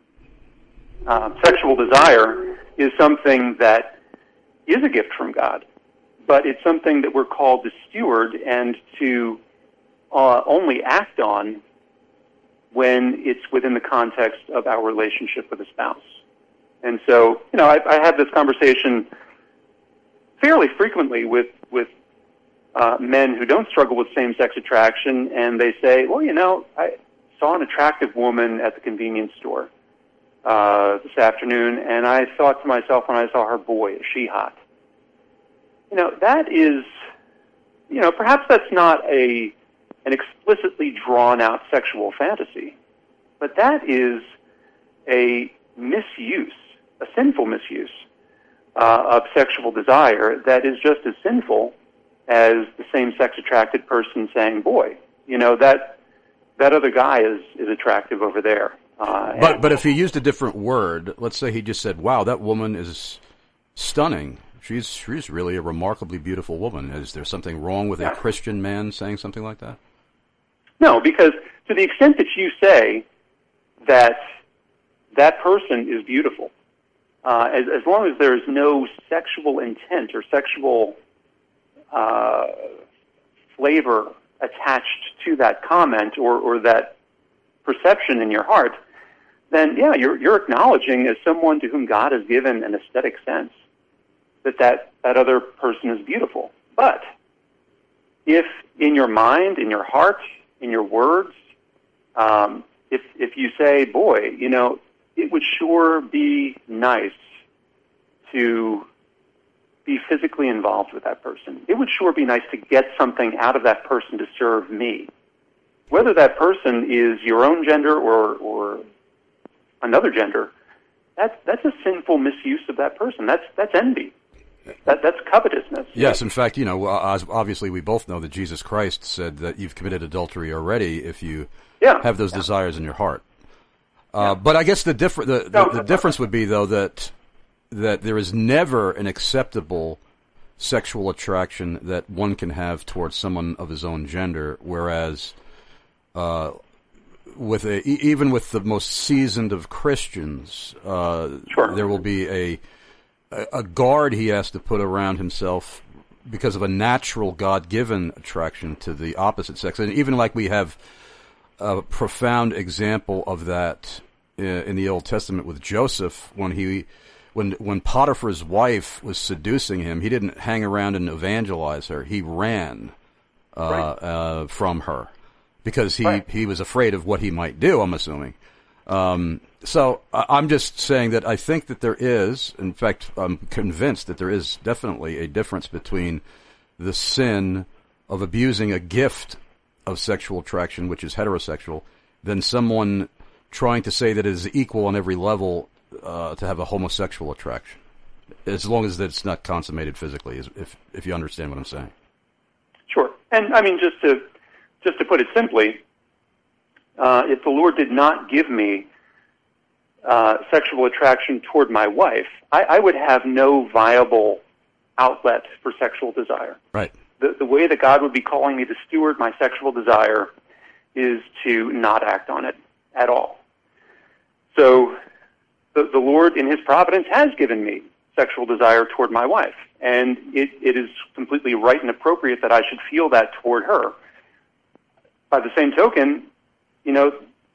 Uh, sexual desire is something that is a gift from God, but it's something that we're called to steward and to uh, only act on when it's within the context of our relationship with a spouse. And so, you know, I, I have this conversation fairly frequently with, with uh, men who don't struggle with same-sex attraction, and they say, well, you know, I saw an attractive woman at the convenience store uh, this afternoon, and I thought to myself when I saw her, boy, is she hot. You know, that is, you know, perhaps that's not a an explicitly drawn-out sexual fantasy, but that is a misuse, a sinful misuse uh, of sexual desire that is just as sinful as the same-sex attracted person saying, boy, you know, that that other guy is, is attractive over there. Uh, but but if he used a different word, let's say he just said, wow, that woman is stunning. She's she's really a remarkably beautiful woman. Is there something wrong with yeah. a Christian man saying something like that? No, because to the extent that you say that that person is beautiful, uh, as, as long as there is no sexual intent or sexual uh, flavor attached to that comment or, or that perception in your heart, then, yeah, you're, you're acknowledging as someone to whom God has given an aesthetic sense that, that that other person is beautiful. But if in your mind, in your heart, in your words, um, if if you say, boy, you know, it would sure be nice to be physically involved with that person. It would sure be nice to get something out of that person to serve me. Whether that person is your own gender or, or another gender, that's that's a sinful misuse of that person. That's that's envy. That, that's covetousness. Yes, in fact, you know, obviously we both know that Jesus Christ said that you've committed adultery already if you yeah. have those yeah. desires in your heart. Uh, yeah. But I guess the, differ- the, the, no, the difference would be, though, that that there is never an acceptable sexual attraction that one can have towards someone of his own gender, whereas uh, with a, even with the most seasoned of Christians, uh, sure. there will be a a guard he has to put around himself because of a natural God-given attraction to the opposite sex. And even like we have a profound example of that in the Old Testament with Joseph, when he, when when Potiphar's wife was seducing him, he didn't hang around and evangelize her. He ran uh, right. uh, from her because he, right. he was afraid of what he might do, I'm assuming. Um, so I'm just saying that I think that there is, in fact, I'm convinced that there is definitely a difference between the sin of abusing a gift of sexual attraction, which is heterosexual, than someone trying to say that it is equal on every level uh, to have a homosexual attraction, as long as it's not consummated physically, if if you understand what I'm saying. Sure. And, I mean, just to just to put it simply, Uh, if the Lord did not give me uh, sexual attraction toward my wife, I, I would have no viable outlet for sexual desire. Right. The, the way that God would be calling me to steward my sexual desire is to not act on it at all. So the, the Lord, in His providence, has given me sexual desire toward my wife, and it, it is completely right and appropriate that I should feel that toward her. By the same token, you know,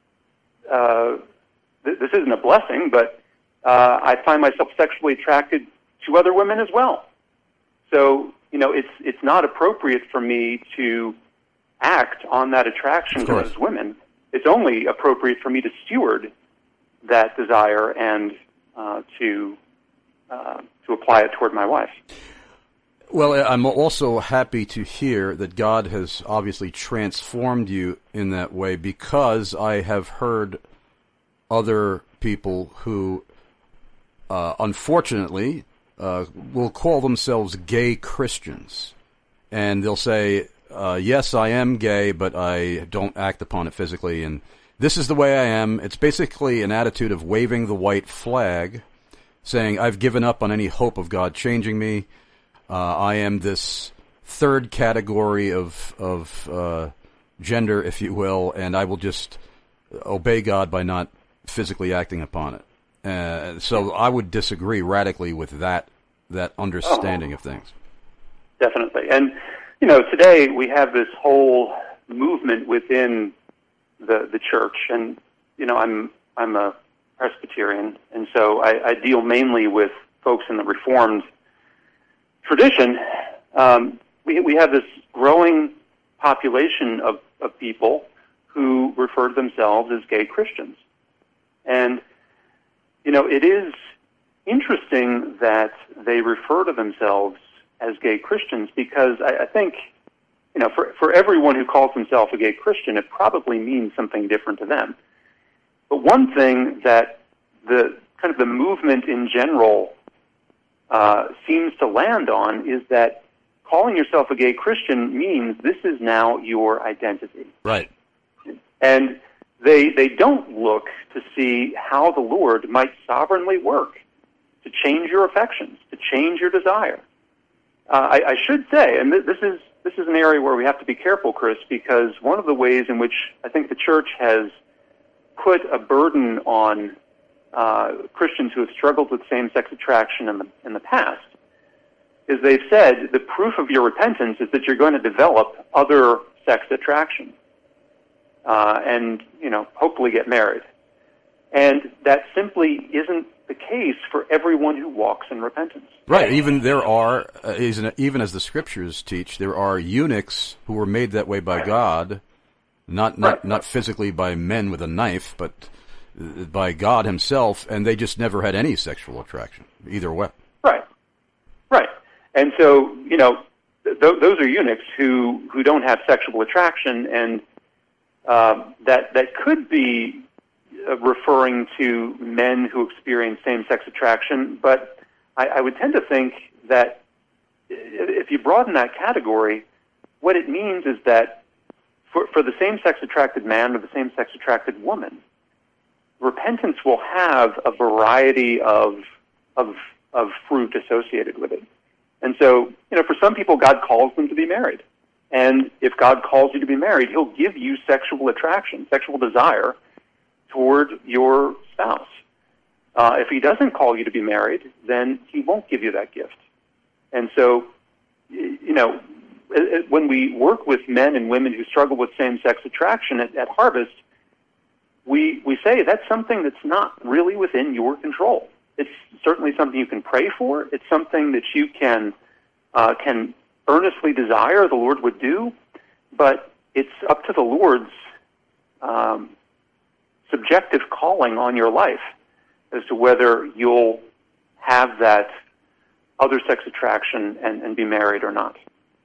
uh, th- this isn't a blessing, but uh, I find myself sexually attracted to other women as well. So, you know, it's it's not appropriate for me to act on that attraction to those women. It's only appropriate for me to steward that desire and uh, to uh, to apply it toward my wife. Well, I'm also happy to hear that God has obviously transformed you in that way, because I have heard other people who, uh, unfortunately, uh, will call themselves gay Christians. And they'll say, uh, yes, I am gay, but I don't act upon it physically, and this is the way I am. It's basically an attitude of waving the white flag, saying, I've given up on any hope of God changing me. Uh, I am this third category of of uh, gender, if you will, and I will just obey God by not physically acting upon it. Uh, so I would disagree radically with that that understanding oh, of things. Definitely. And, you know, today we have this whole movement within the the church, and, you know, I'm I'm a Presbyterian, and so I, I deal mainly with folks in the Reformed tradition. Um, we we have this growing population of, of people who refer to themselves as gay Christians. And, you know, it is interesting that they refer to themselves as gay Christians, because I, I think, you know, for, for everyone who calls himself a gay Christian, it probably means something different to them. But one thing that the kind of the movement in general uh, seems to land on is that calling yourself a gay Christian means this is now your identity. Right. And they they don't look to see how the Lord might sovereignly work to change your affections, to change your desire. Uh, I, I should say, and th- this is this is an area where we have to be careful, Chris, because one of the ways in which I think the church has put a burden on uh, Christians who have struggled with same-sex attraction in the in the past is they've said the proof of your repentance is that you're going to develop other sex attraction, uh, and you know, hopefully get married. And that simply isn't the case for everyone who walks in repentance. Right. Even there are, uh, even as the scriptures teach, there are eunuchs who were made that way by God, not not right. not physically by men with a knife, but by God Himself, and they just never had any sexual attraction either way. Right. Right. And so, you know, th- those are eunuchs who, who don't have sexual attraction, and uh, that that could be uh, referring to men who experience same-sex attraction. But I, I would tend to think that if you broaden that category, what it means is that for, for the same-sex attracted man or the same-sex attracted woman, repentance will have a variety of of of fruit associated with it. And so, you know, for some people, God calls them to be married. And if God calls you to be married, He'll give you sexual attraction, sexual desire toward your spouse. Uh, if He doesn't call you to be married, then He won't give you that gift. And so, you know, when we work with men and women who struggle with same-sex attraction at, at Harvest, we, we say that's something that's not really within your control. It's certainly something you can pray for. It's something that you can uh, can earnestly desire the Lord would do, but it's up to the Lord's um, subjective calling on your life as to whether you'll have that other sex attraction and, and be married or not.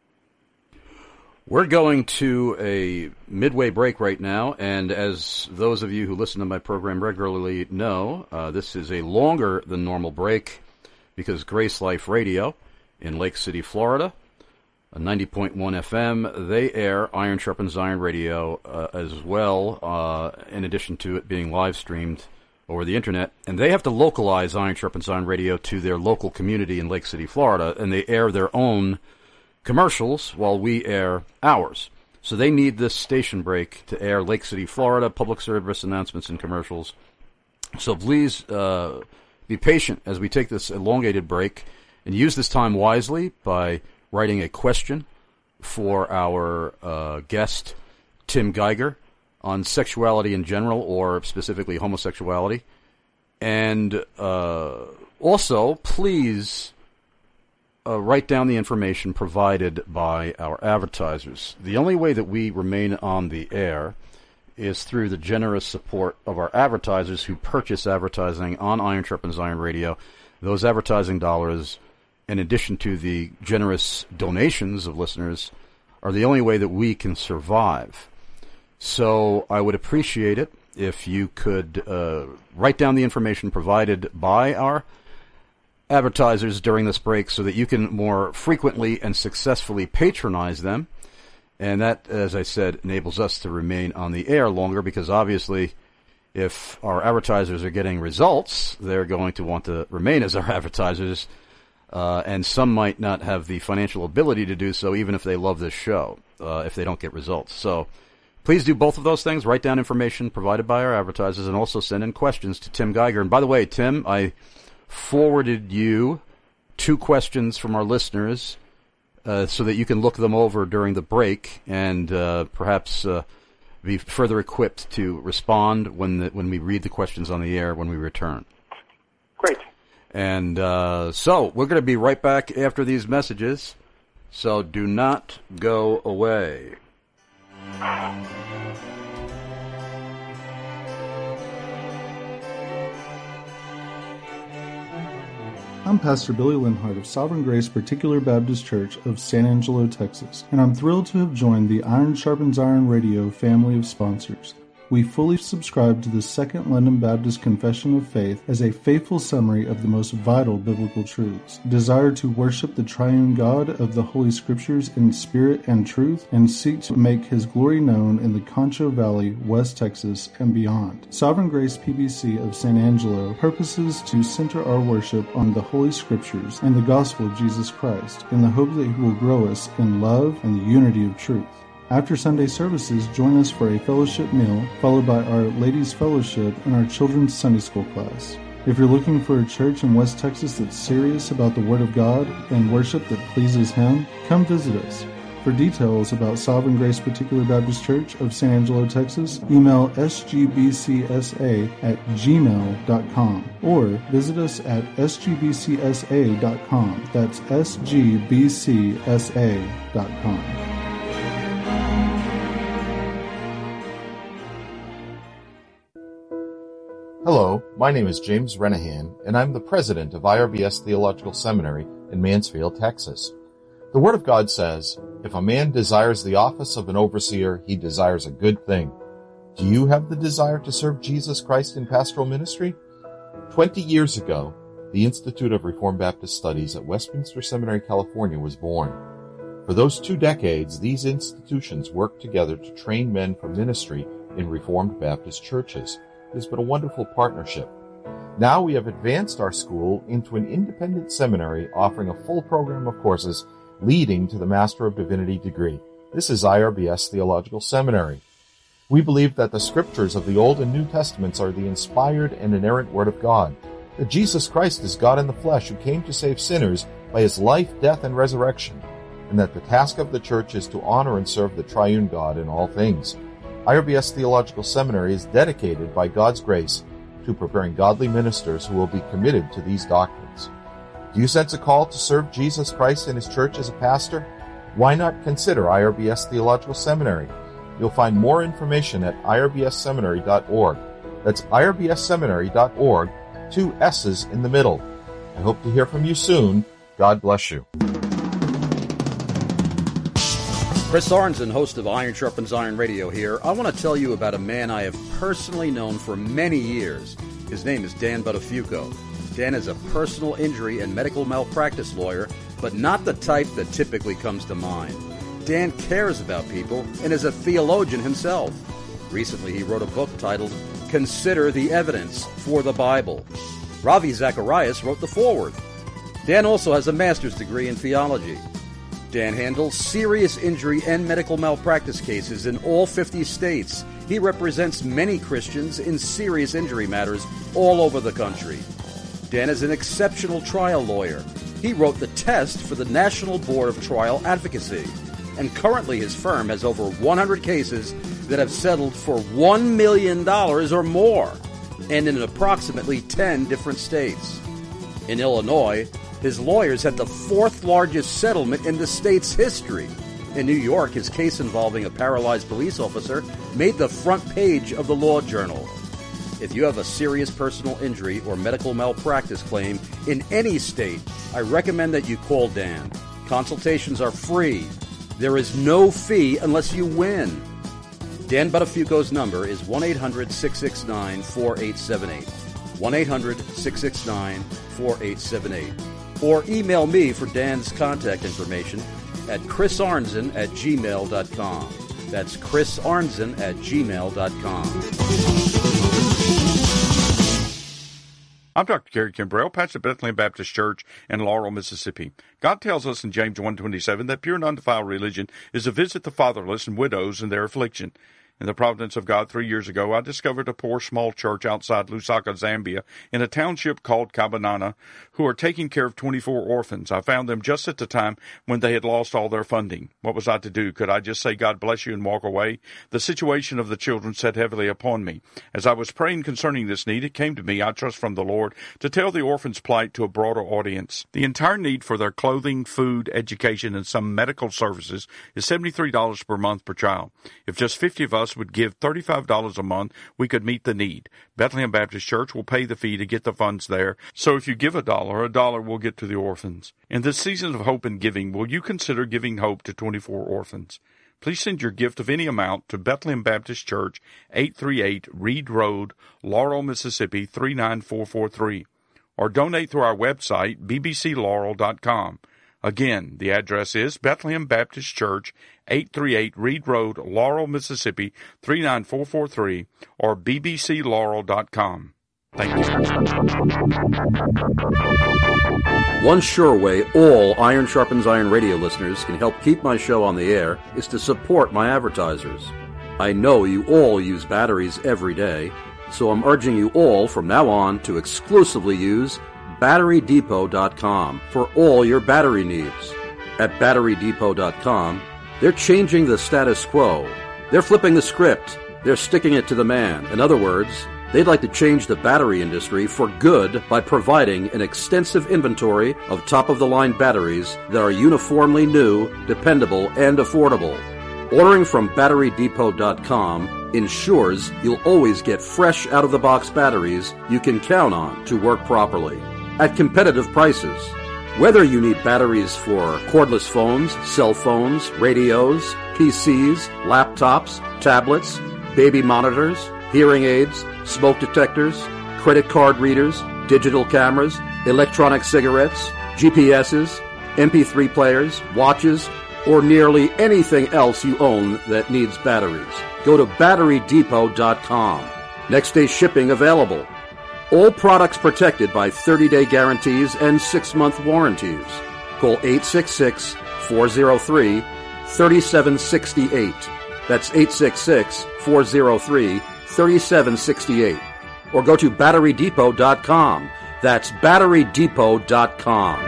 We're going to a midway break right now, and as those of you who listen to my program regularly know, uh, this is a longer than normal break because Grace Life Radio in Lake City, Florida, ninety point one F M, they air Iron Sharpens Iron Radio uh, as well, uh, in addition to it being live streamed over the internet, and they have to localize Iron Sharpens Iron Radio to their local community in Lake City, Florida, and they air their own commercials while we air ours. So they need this station break to air Lake City, Florida, public service announcements and commercials. So please uh, be patient as we take this elongated break and use this time wisely by writing a question for our uh, guest, Tim Geiger, on sexuality in general or specifically homosexuality. And uh, also, please Uh, write down the information provided by our advertisers. The only way that we remain on the air is through the generous support of our advertisers who purchase advertising on Iron Sharpens Iron Radio. those advertising dollars, in addition to the generous donations of listeners, are the only way that we can survive. So I would appreciate it if you could uh, write down the information provided by our advertisers during this break so that you can more frequently and successfully patronize them. And that, as I said, enables us to remain on the air longer, because obviously if our advertisers are getting results, they're going to want to remain as our advertisers, uh, and some might not have the financial ability to do so even if they love this show, uh, if they don't get results. So please do both of those things. Write down information provided by our advertisers and also send in questions to Tim Geiger. And by the way, Tim, I forwarded you two questions from our listeners uh, so that you can look them over during the break and uh, perhaps uh, be further equipped to respond when the, when we read the questions on the air when we return. Great. And uh, so we're going to be right back after these messages, so do not go away. I'm Pastor Billy Linhart of Sovereign Grace Particular Baptist Church of San Angelo, Texas, and I'm thrilled to have joined the Iron Sharpens Iron Radio family of sponsors. We fully subscribe to the Second London Baptist Confession of Faith as a faithful summary of the most vital biblical truths, desire to worship the triune God of the Holy Scriptures in spirit and truth, and seek to make His glory known in the Concho Valley, West Texas, and beyond. Sovereign Grace P B C of San Angelo purposes to center our worship on the Holy Scriptures and the gospel of Jesus Christ, in the hope that He will grow us in love and the unity of truth. After Sunday services, join us for a fellowship meal, followed by our Ladies' Fellowship and our Children's Sunday School class. If you're looking for a church in West Texas that's serious about the Word of God and worship that pleases Him, come visit us. For details about Sovereign Grace Particular Baptist Church of San Angelo, Texas, email s g b c s a at gmail dot com or visit us at s g b c s a dot com. That's s g b c s a dot com. Hello, my name is James Renahan, and I'm the president of I R B S Theological Seminary in Mansfield, Texas. The Word of God says, if a man desires the office of an overseer, he desires a good thing. Do you have the desire to serve Jesus Christ in pastoral ministry? Twenty years ago, the Institute of Reformed Baptist Studies at Westminster Seminary, California was born. For those two decades, these institutions worked together to train men for ministry in Reformed Baptist churches. It has been a wonderful partnership. Now we have advanced our school into an independent seminary offering a full program of courses leading to the Master of Divinity degree. This is I R B S Theological Seminary. We believe that the scriptures of the Old and New Testaments are the inspired and inerrant Word of God, that Jesus Christ is God in the flesh who came to save sinners by His life, death, and resurrection, and that the task of the church is to honor and serve the triune God in all things. I R B S Theological Seminary is dedicated by God's grace to preparing godly ministers who will be committed to these doctrines. Do you sense a call to serve Jesus Christ in His church as a pastor? Why not consider I R B S Theological Seminary? You'll find more information at i r b s seminary dot org. That's i r b s seminary dot org, two S's in the middle. I hope to hear from you soon. God bless you. Chris Sorensen, host of Iron Sharpens Iron Radio here. I want to tell you about a man I have personally known for many years. His name is Dan Buttafuoco. Dan is a personal injury and medical malpractice lawyer, but not the type that typically comes to mind. Dan cares about people and is a theologian himself. Recently, he wrote a book titled Consider the Evidence for the Bible. Ravi Zacharias wrote the foreword. Dan also has a master's degree in theology. Dan handles serious injury and medical malpractice cases in all fifty states. He represents many Christians in serious injury matters all over the country. Dan is an exceptional trial lawyer. He wrote the test for the National Board of Trial Advocacy. And currently his firm has over one hundred cases that have settled for one million dollars or more, and in approximately ten different states. In Illinois, his lawyers had the fourth largest settlement in the state's history. In New York, his case involving a paralyzed police officer made the front page of the Law Journal. If you have a serious personal injury or medical malpractice claim in any state, I recommend that you call Dan. Consultations are free. There is no fee unless you win. Dan Buttafuoco's number is one eight hundred six six nine four eight seven eight. one eight hundred six six nine four eight seven eight. Or email me for Dan's contact information at chris arnzen at gmail dot com. That's chris arnzen at gmail dot com. I'm Doctor Gary Kimbrell, pastor of Bethlehem Baptist Church in Laurel, Mississippi. God tells us in James one twenty-seven that pure and undefiled religion is to visit the fatherless and widows in their affliction. In the providence of God, three years ago, I discovered a poor small church outside Lusaka, Zambia, in a township called Kabanana, who are taking care of twenty-four orphans. I found them just at the time when they had lost all their funding. What was I to do? Could I just say, God bless you, and walk away? The situation of the children sat heavily upon me. As I was praying concerning this need, it came to me, I trust from the Lord, to tell the orphans' plight to a broader audience. The entire need for their clothing, food, education, and some medical services is seventy-three dollars per month per child. If just fifty of us would give thirty-five dollars a month, we could meet the need. Bethlehem Baptist Church will pay the fee to get the funds there, so if you give a dollar, a dollar will get to the orphans. In this season of hope and giving, will you consider giving hope to twenty-four orphans? Please send your gift of any amount to Bethlehem Baptist Church, eight thirty-eight Reed Road, Laurel, Mississippi, three nine four four three, or donate through our website, b b c laurel dot com. Again, the address is Bethlehem Baptist Church, eight thirty-eight Reed Road, Laurel, Mississippi, three nine four four three, or b b c laurel dot com. Thank you. One sure way all Iron Sharpens Iron radio listeners can help keep my show on the air is to support my advertisers. I know you all use batteries every day, so I'm urging you all from now on to exclusively use battery depot dot com for all your battery needs. At battery depot dot com, they're changing the status quo. They're flipping the script. They're sticking it to the man. In other words, they'd like to change the battery industry for good by providing an extensive inventory of top-of-the-line batteries that are uniformly new, dependable, and affordable. Ordering from battery depot dot com ensures you'll always get fresh out-of-the-box batteries you can count on to work properly at competitive prices. Whether you need batteries for cordless phones, cell phones, radios, P Cs, laptops, tablets, baby monitors, hearing aids, smoke detectors, credit card readers, digital cameras, electronic cigarettes, G P S's, M P three players, watches, or nearly anything else you own that needs batteries, go to battery depot dot com. Next day shipping available. All products protected by thirty-day guarantees and six-month warranties. Call eight six six, four oh three, three seven six eight. That's eight six six, four oh three, three seven six eight. Or go to battery depot dot com. That's battery depot dot com.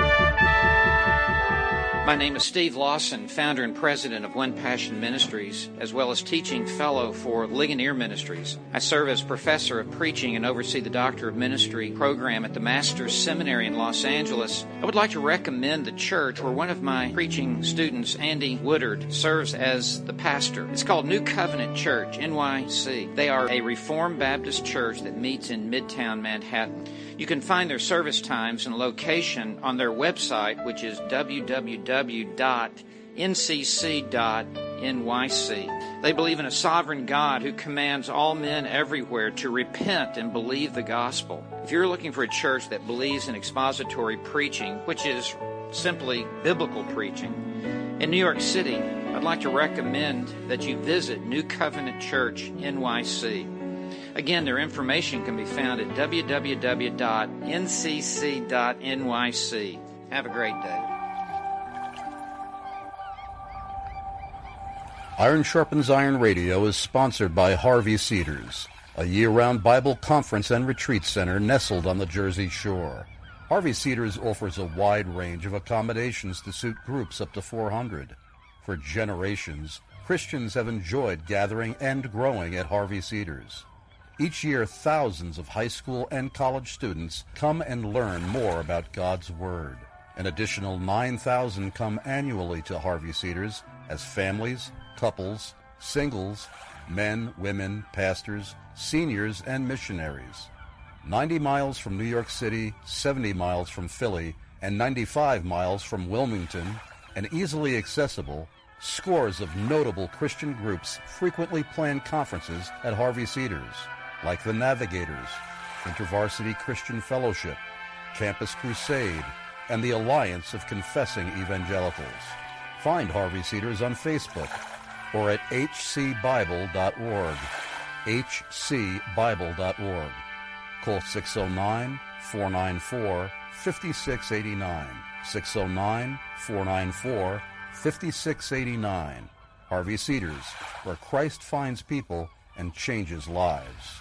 My name is Steve Lawson, founder and president of One Passion Ministries, as well as teaching fellow for Ligonier Ministries. I serve as professor of preaching and oversee the Doctor of Ministry program at the Master's Seminary in Los Angeles. I would like to recommend the church where one of my preaching students, Andy Woodard, serves as the pastor. It's called New Covenant Church, N Y C. They are a Reformed Baptist church that meets in Midtown Manhattan. You can find their service times and location on their website, which is w w w dot n c c dot n y c. They believe in a sovereign God who commands all men everywhere to repent and believe the gospel. If you're looking for a church that believes in expository preaching, which is simply biblical preaching, in New York City, I'd like to recommend that you visit New Covenant Church N Y C. Again, their information can be found at w w w dot n c c dot n y c. Have a great day. Iron Sharpens Iron Radio is sponsored by Harvey Cedars, a year-round Bible conference and retreat center nestled on the Jersey Shore. Harvey Cedars offers a wide range of accommodations to suit groups up to four hundred. For generations, Christians have enjoyed gathering and growing at Harvey Cedars. Each year, thousands of high school and college students come and learn more about God's Word. An additional nine thousand come annually to Harvey Cedars as families, couples, singles, men, women, pastors, seniors, and missionaries. ninety miles from New York City, seventy miles from Philly, and ninety-five miles from Wilmington, and easily accessible, scores of notable Christian groups frequently plan conferences at Harvey Cedars, like the Navigators, InterVarsity Christian Fellowship, Campus Crusade, and the Alliance of Confessing Evangelicals. Find Harvey Cedars on Facebook or at h c bible dot org, h c bible dot org. Call six oh nine, four nine four, five six eight nine, six oh nine, four nine four, five six eight nine. Harvey Cedars, where Christ finds people and changes lives.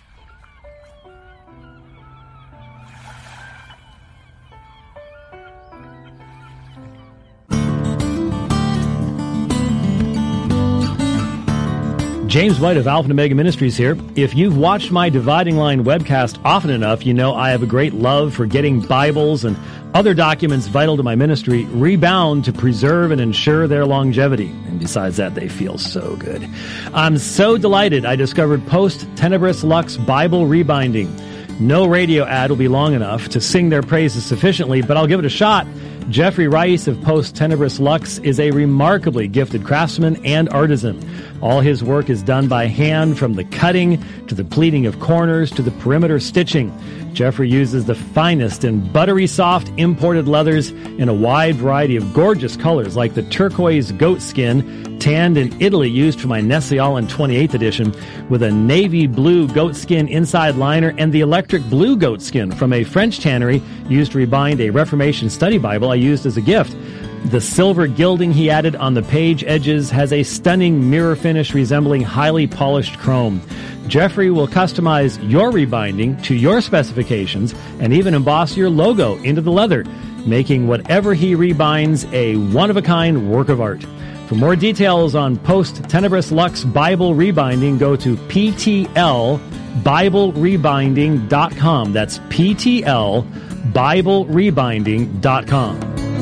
James White of Alpha and Omega Ministries here. If you've watched my Dividing Line webcast often enough, you know I have a great love for getting Bibles and other documents vital to my ministry rebound to preserve and ensure their longevity. And besides that, they feel so good. I'm so delighted I discovered Post Tenebris Lux Bible Rebinding. No radio ad will be long enough to sing their praises sufficiently, but I'll give it a shot. Jeffrey Rice of Post Tenebris Lux is a remarkably gifted craftsman and artisan. All his work is done by hand, from the cutting to the pleating of corners to the perimeter stitching. Jeffrey uses the finest and buttery soft imported leathers in a wide variety of gorgeous colors, like the turquoise goat skin, tanned in Italy, used for my Nestle-Aland twenty-eighth edition, with a navy blue goat skin inside liner, and the electric blue goat skin from a French tannery used to rebind a Reformation study Bible I used as a gift. The silver gilding he added on the page edges has a stunning mirror finish resembling highly polished chrome. Jeffrey will customize your rebinding to your specifications and even emboss your logo into the leather, making whatever he rebinds a one-of-a-kind work of art. For more details on Post Tenebris Lux Bible Rebinding, go to p t l bible rebinding dot com. That's p t l bible rebinding dot com.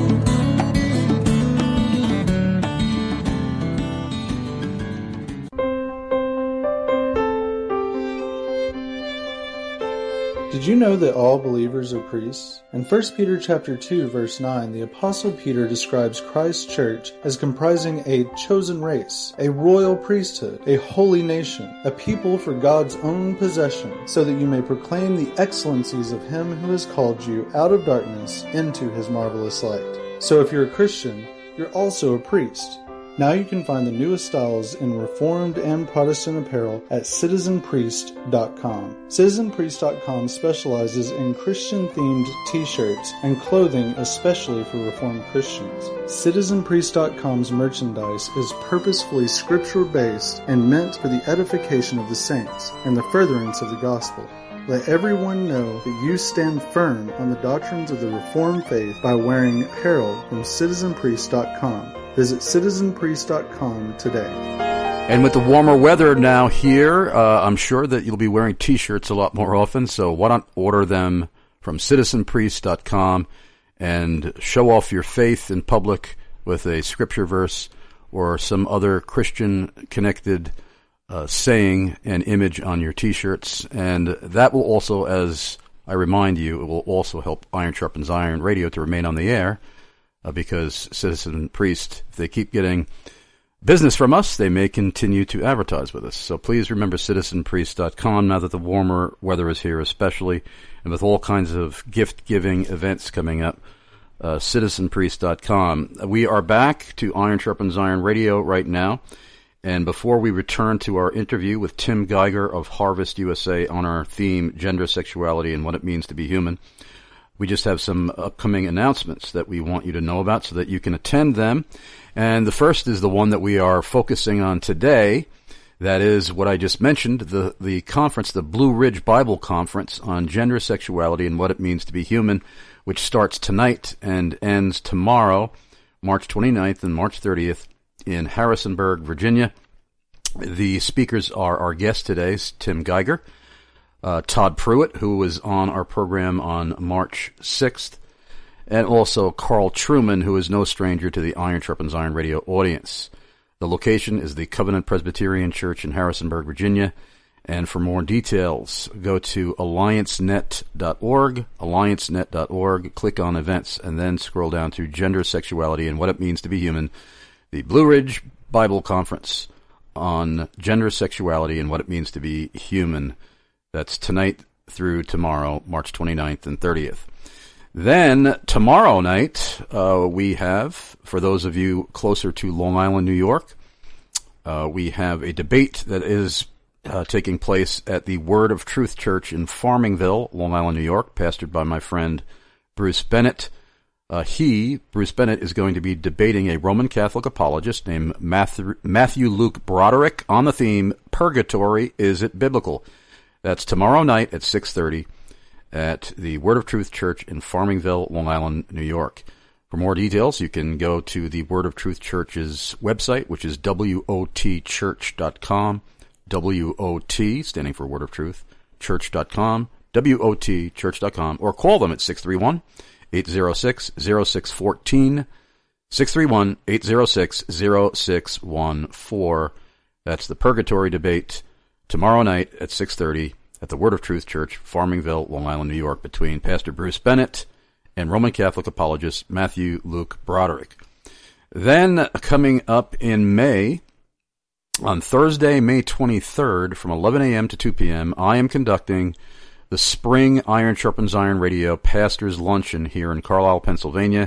Did you know that all believers are priests? In First Peter chapter two, verse nine, the Apostle Peter describes Christ's church as comprising a chosen race, a royal priesthood, a holy nation, a people for God's own possession, so that you may proclaim the excellencies of Him who has called you out of darkness into His marvelous light. So if you're a Christian, you're also a priest. Now you can find the newest styles in Reformed and Protestant apparel at citizen priest dot com. citizen priest dot com specializes in Christian-themed t-shirts and clothing especially for Reformed Christians. citizen priest dot com's merchandise is purposefully scripture-based and meant for the edification of the saints and the furtherance of the gospel. Let everyone know that you stand firm on the doctrines of the Reformed faith by wearing apparel from citizen priest dot com. Visit citizen priest dot com today. And with the warmer weather now here, uh, I'm sure that you'll be wearing T-shirts a lot more often, so why not order them from citizen priest dot com and show off your faith in public with a scripture verse or some other Christian-connected uh, saying and image on your T-shirts. And that will also, as I remind you, it will also help Iron Sharpens Iron Radio to remain on the air. Uh, because Citizen Priest, if they keep getting business from us, they may continue to advertise with us. So please remember citizen priest dot com now that the warmer weather is here especially, and with all kinds of gift-giving events coming up, uh, citizen priest dot com. We are back to Iron Sharpens Iron Radio right now, and before we return to our interview with Tim Geiger of Harvest U S A on our theme, Gender, Sexuality, and What It Means to Be Human, we just have some upcoming announcements that we want you to know about so that you can attend them. And the first is the one that we are focusing on today. That is what I just mentioned, the, the conference, the Blue Ridge Bible Conference on Gender, Sexuality, and What It Means to Be Human, which starts tonight and ends tomorrow, March twenty-ninth and March thirtieth in Harrisonburg, Virginia. The speakers are our guest today, Tim Geiger, Uh, Todd Pruitt, who was on our program on March sixth, and also Carl Truman, who is no stranger to the Iron Sharpens Iron Radio audience. The location is the Covenant Presbyterian Church in Harrisonburg, Virginia. And for more details, go to alliance net dot org, alliance net dot org, click on events, and then scroll down to Gender, Sexuality, and What It Means to Be Human, the Blue Ridge Bible Conference on Gender, Sexuality, and What It Means to Be Human. That's tonight through tomorrow, March twenty-ninth and thirtieth. Then, tomorrow night, uh, we have, for those of you closer to Long Island, New York, uh, we have a debate that is Uh, taking place at the Word of Truth Church in Farmingville, Long Island, New York, pastored by my friend Bruce Bennett. Uh, he, Bruce Bennett, is going to be debating a Roman Catholic apologist named Matthew, Matthew Luke Broderick on the theme, Purgatory, Is It Biblical? That's tomorrow night at six thirty at the Word of Truth Church in Farmingville, Long Island, New York. For more details, you can go to the Word of Truth Church's website, which is W O T church dot com. W O T, standing for Word of Truth, church dot com, W O T church dot com, or call them at six three one, eight zero six, zero six one four, six three one, eight zero six, zero six one four. That's the Purgatory Debate tomorrow night at six thirty at the Word of Truth Church, Farmingville, Long Island, New York, between Pastor Bruce Bennett and Roman Catholic apologist Matthew Luke Broderick. Then, coming up in May, on Thursday, May twenty-third, from eleven a.m. to two p.m., I am conducting the Spring Iron Sharpens Iron Radio Pastors Luncheon here in Carlisle, Pennsylvania,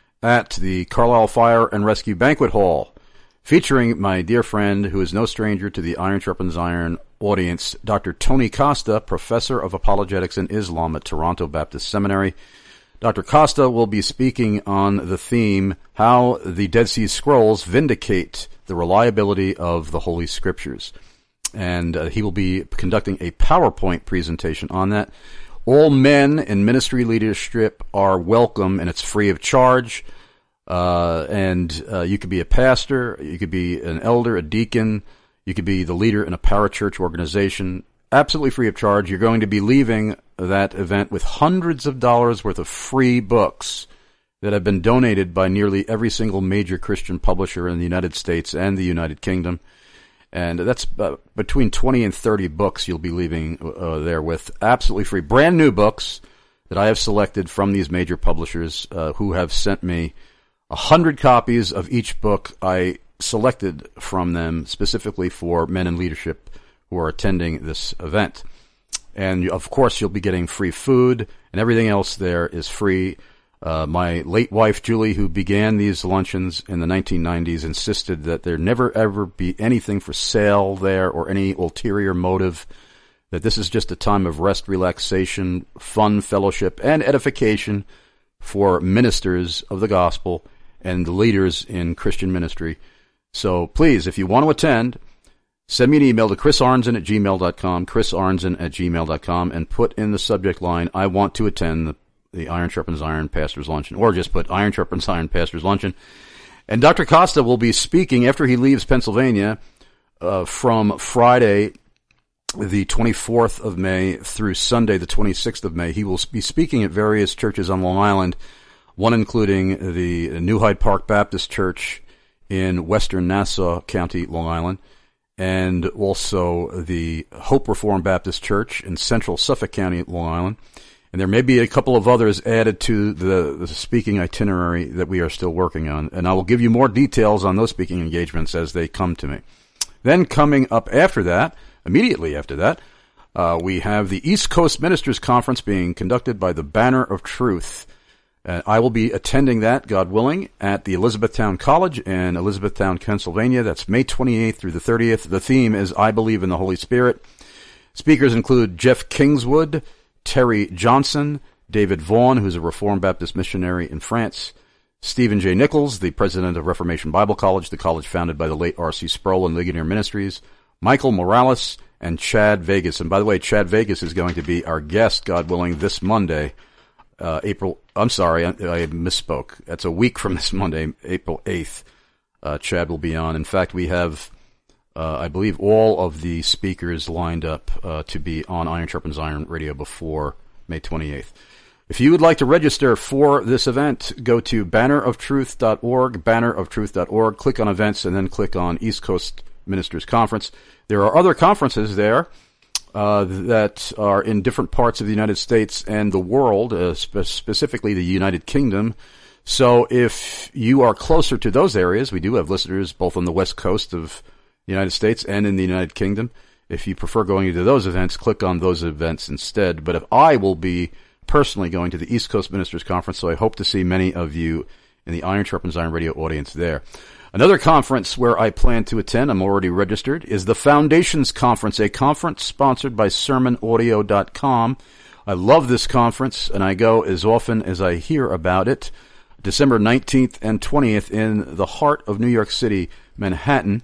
at the Carlisle Fire and Rescue Banquet Hall, featuring my dear friend, who is no stranger to the Iron Sharpens Iron audience, Doctor Tony Costa, Professor of Apologetics and Islam at Toronto Baptist Seminary. Doctor Costa will be speaking on the theme, How the Dead Sea Scrolls Vindicate the Reliability of the Holy Scriptures. And uh, he will be conducting a PowerPoint presentation on that. All men in ministry leadership are welcome, and it's free of charge. Uh, and uh, you could be a pastor, you could be an elder, a deacon, you could be the leader in a parachurch organization. Absolutely free of charge. You're going to be leaving that event with hundreds of dollars worth of free books that have been donated by nearly every single major Christian publisher in the United States and the United Kingdom. And that's uh, between twenty and thirty books you'll be leaving uh, there with, absolutely free. Brand new books that I have selected from these major publishers uh, who have sent me a hundred copies of each book I selected from them specifically for men in leadership who are attending this event. And, of course, you'll be getting free food, and everything else there is free. Uh, my late wife, Julie, who began these luncheons in the nineteen nineties, insisted that there never, ever be anything for sale there or any ulterior motive, that this is just a time of rest, relaxation, fun, fellowship, and edification for ministers of the gospel and leaders in Christian ministry. So, please, if you want to attend, send me an email to chris arnzen at gmail dot com, chris arnzen at gmail dot com, and put in the subject line, I want to attend the, the Iron Sharpens Iron Pastors Luncheon, or just put Iron Sharpens Iron Pastors Luncheon. And Doctor Costa will be speaking after he leaves Pennsylvania uh, from Friday, the twenty-fourth of May, through Sunday, the twenty-sixth of May. He will be speaking at various churches on Long Island, one including the New Hyde Park Baptist Church in western Nassau County, Long Island, and also the Hope Reformed Baptist Church in central Suffolk County, Long Island. And there may be a couple of others added to the, the speaking itinerary that we are still working on. And I will give you more details on those speaking engagements as they come to me. Then coming up after that, immediately after that, uh, we have the East Coast Ministers Conference being conducted by the Banner of Truth. Uh, I will be attending that, God willing, at the Elizabethtown College in Elizabethtown, Pennsylvania. That's May twenty-eighth through the thirtieth. The theme is I Believe in the Holy Spirit. Speakers include Jeff Kingswood, Terry Johnson, David Vaughn, who's a Reformed Baptist missionary in France, Stephen J. Nichols, the president of Reformation Bible College, the college founded by the late R C Sproul and Ligonier Ministries, Michael Morales, and Chad Vegas. And by the way, Chad Vegas is going to be our guest, God willing, this Monday, uh, April, I'm sorry, I, I misspoke. That's a week from this Monday, April eighth. Uh, Chad will be on. In fact, we have, uh, I believe, all of the speakers lined up uh, to be on Iron Sharpens Iron Radio before May twenty-eighth. If you would like to register for this event, go to banner of truth dot org, banner of truth dot org, click on events, and then click on East Coast Ministers Conference. There are other conferences there uh, that are in different parts of the United States and the world, uh, spe- specifically the United Kingdom. So if you are closer to those areas, we do have listeners both on the west coast of the United States and in the United Kingdom. If you prefer going to those events, click on those events instead. But if I will be personally going to the East Coast Ministers Conference, so I hope to see many of you in the Iron Sharpens Iron Radio audience there. Another conference where I plan to attend, I'm already registered, is the Foundations Conference, a conference sponsored by sermon audio dot com. I love this conference, and I go as often as I hear about it. December nineteenth and twentieth in the heart of New York City, Manhattan.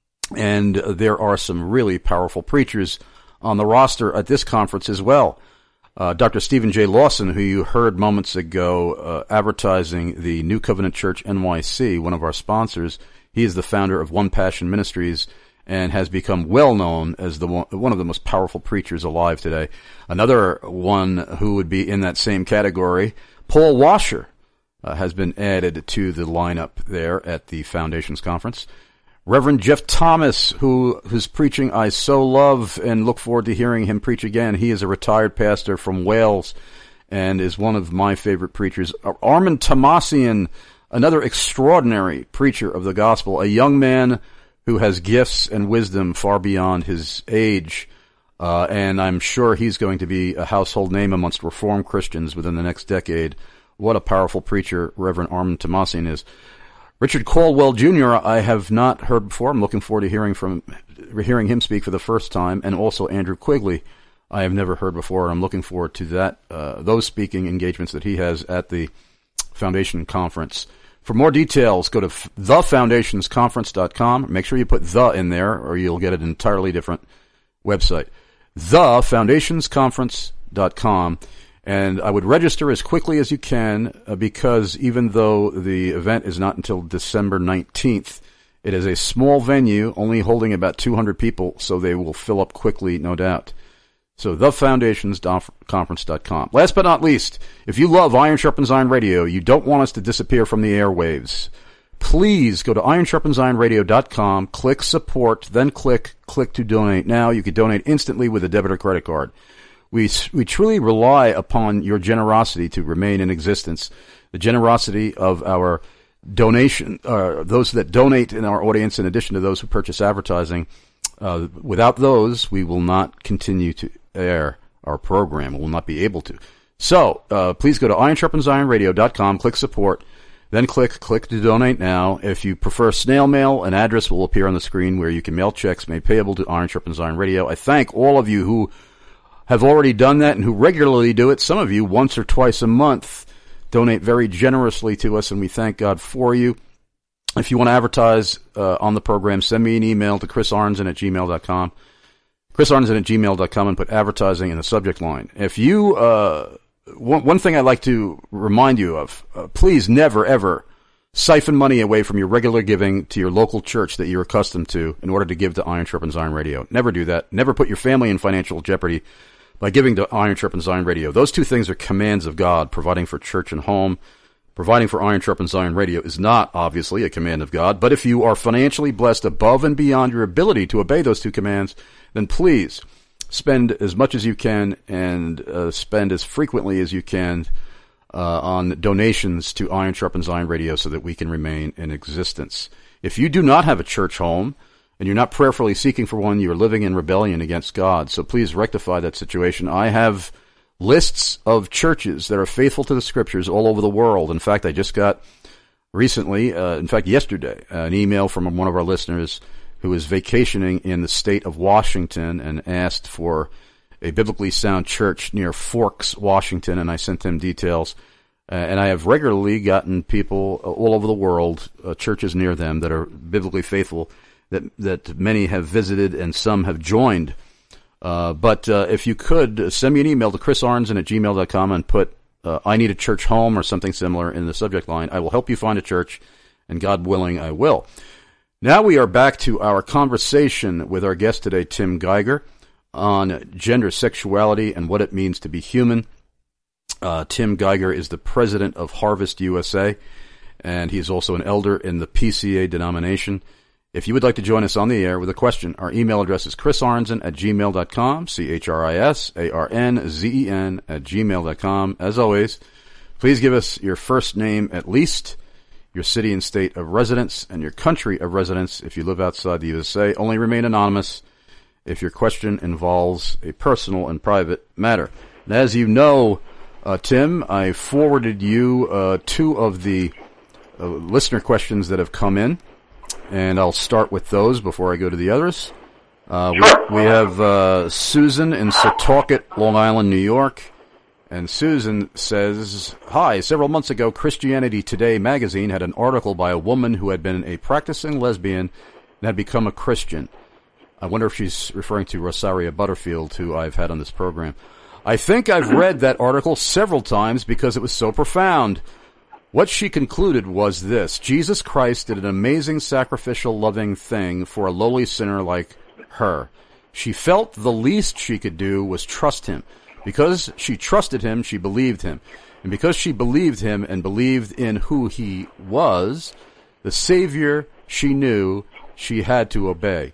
And there are some really powerful preachers on the roster at this conference as well. Uh, Doctor Stephen J. Lawson, who you heard moments ago uh, advertising the New Covenant Church N Y C, one of our sponsors, he is the founder of One Passion Ministries and has become well known as the one, one of the most powerful preachers alive today. Another one who would be in that same category, Paul Washer, uh, has been added to the lineup there at the Foundations Conference. Reverend Jeff Thomas, who whose preaching I so love and look forward to hearing him preach again. He is a retired pastor from Wales and is one of my favorite preachers. Armand Tomasian, another extraordinary preacher of the gospel, a young man who has gifts and wisdom far beyond his age, uh, and I'm sure he's going to be a household name amongst Reformed Christians within the next decade. What a powerful preacher Reverend Armand Tomasian is. Richard Caldwell Junior I have not heard before. I'm looking forward to hearing from hearing him speak for the first time, and also Andrew Quigley I have never heard before, and I'm looking forward to that uh, those speaking engagements that he has at the Foundation Conference. For more details, go to the foundations conference dot com. Make sure you put the in there, or you'll get an entirely different website. the foundations conference dot com. And I would register as quickly as you can uh, because even though the event is not until December nineteenth, it is a small venue, only holding about two hundred people, so they will fill up quickly, no doubt. So, the foundations conference dot com. Last but not least, if you love Iron Sharpens Iron Radio, you don't want us to disappear from the airwaves, please go to iron sharpens iron radio dot com, click support, then click click to donate now. You can donate instantly with a debit or credit card. We we truly rely upon your generosity to remain in existence, the generosity of our donation, uh, those that donate in our audience in addition to those who purchase advertising. Uh, without those, we will not continue to air our program. We will not be able to. So uh, please go to iron sharpens iron radio dot com, click support, then click click to donate now. If you prefer snail mail, an address will appear on the screen where you can mail checks made payable to Iron Sharpens Iron Radio. I thank all of you who have already done that and who regularly do it. Some of you once or twice a month donate very generously to us, and we thank God for you. If you want to advertise uh, on the program, send me an email to chris arnzen at gmail dot com, chris arnzen at gmail dot com, and put advertising in the subject line. If you, uh, one, one thing I'd like to remind you of, uh, please never, ever siphon money away from your regular giving to your local church that you're accustomed to in order to give to Iron Sharpens Iron Radio. Never do that. Never put your family in financial jeopardy by giving to Iron Sharpens Iron Radio. Those two things are commands of God. Providing for church and home, providing for Iron Sharpens Iron Radio is not, obviously, a command of God. But if you are financially blessed above and beyond your ability to obey those two commands, then please spend as much as you can and uh, spend as frequently as you can uh, on donations to Iron Sharpens Iron Radio so that we can remain in existence. If you do not have a church home, and you're not prayerfully seeking for one, you're living in rebellion against God. So please rectify that situation. I have lists of churches that are faithful to the Scriptures all over the world. In fact, I just got recently, uh, in fact yesterday, uh, an email from one of our listeners who is vacationing in the state of Washington and asked for a biblically sound church near Forks, Washington, and I sent them details. Uh, and I have regularly gotten people all over the world, uh, churches near them that are biblically faithful, that that many have visited and some have joined. Uh, but uh, if you could, send me an email to chris arnzen at gmail dot com and put, uh, I need a church home or something similar in the subject line. I will help you find a church, and God willing, I will. Now we are back to our conversation with our guest today, Tim Geiger, on gender, sexuality, and what it means to be human. Uh, Tim Geiger is the president of Harvest U S A, and he's also an elder in the P C A denomination. If you would like to join us on the air with a question, our email address is chris arnzen at gmail dot com, C H R I S A R N Z E N at gmail dot com. As always, please give us your first name at least, your city and state of residence, and your country of residence if you live outside the U S A. Only remain anonymous if your question involves a personal and private matter. And as you know, uh, Tim, I forwarded you uh, two of the uh, listener questions that have come in, and I'll start with those before I go to the others. Uh, we, we have uh, Susan in Setauket, Long Island, New York. And Susan says, "Hi, several months ago, Christianity Today magazine had an article by a woman who had been a practicing lesbian and had become a Christian." I wonder if she's referring to Rosaria Butterfield, who I've had on this program. "I think I've read that article several times because it was so profound. What she concluded was this: Jesus Christ did an amazing sacrificial loving thing for a lowly sinner like her. She felt the least she could do was trust him. Because she trusted him, she believed him. And because she believed him and believed in who he was, the Savior she knew she had to obey.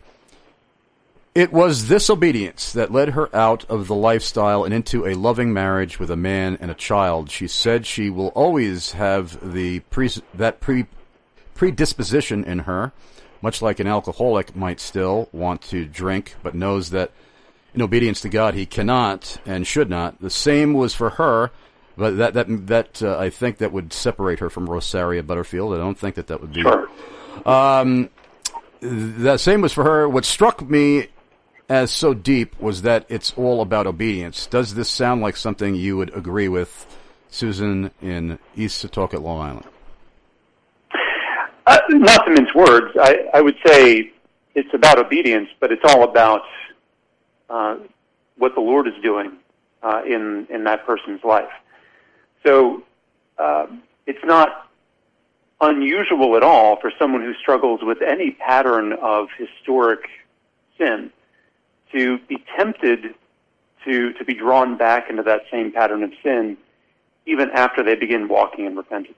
It was this obedience that led her out of the lifestyle and into a loving marriage with a man and a child. She said she will always have the pre, that pre, predisposition in her, much like an alcoholic might still want to drink, but knows that in obedience to God he cannot and should not. The same was for her, but that that that uh, I think that would separate her from Rosaria Butterfield. I don't think that that would be. Sure. Um, that same was for her. What struck me as so deep was that it's all about obedience. Does this sound like something you would agree with, Susan in East Setauket, Long Island? Uh, not to mince words, I, I would say it's about obedience, but it's all about uh, what the Lord is doing uh, in in that person's life. So uh, it's not unusual at all for someone who struggles with any pattern of historic sin to be tempted to to be drawn back into that same pattern of sin even after they begin walking in repentance.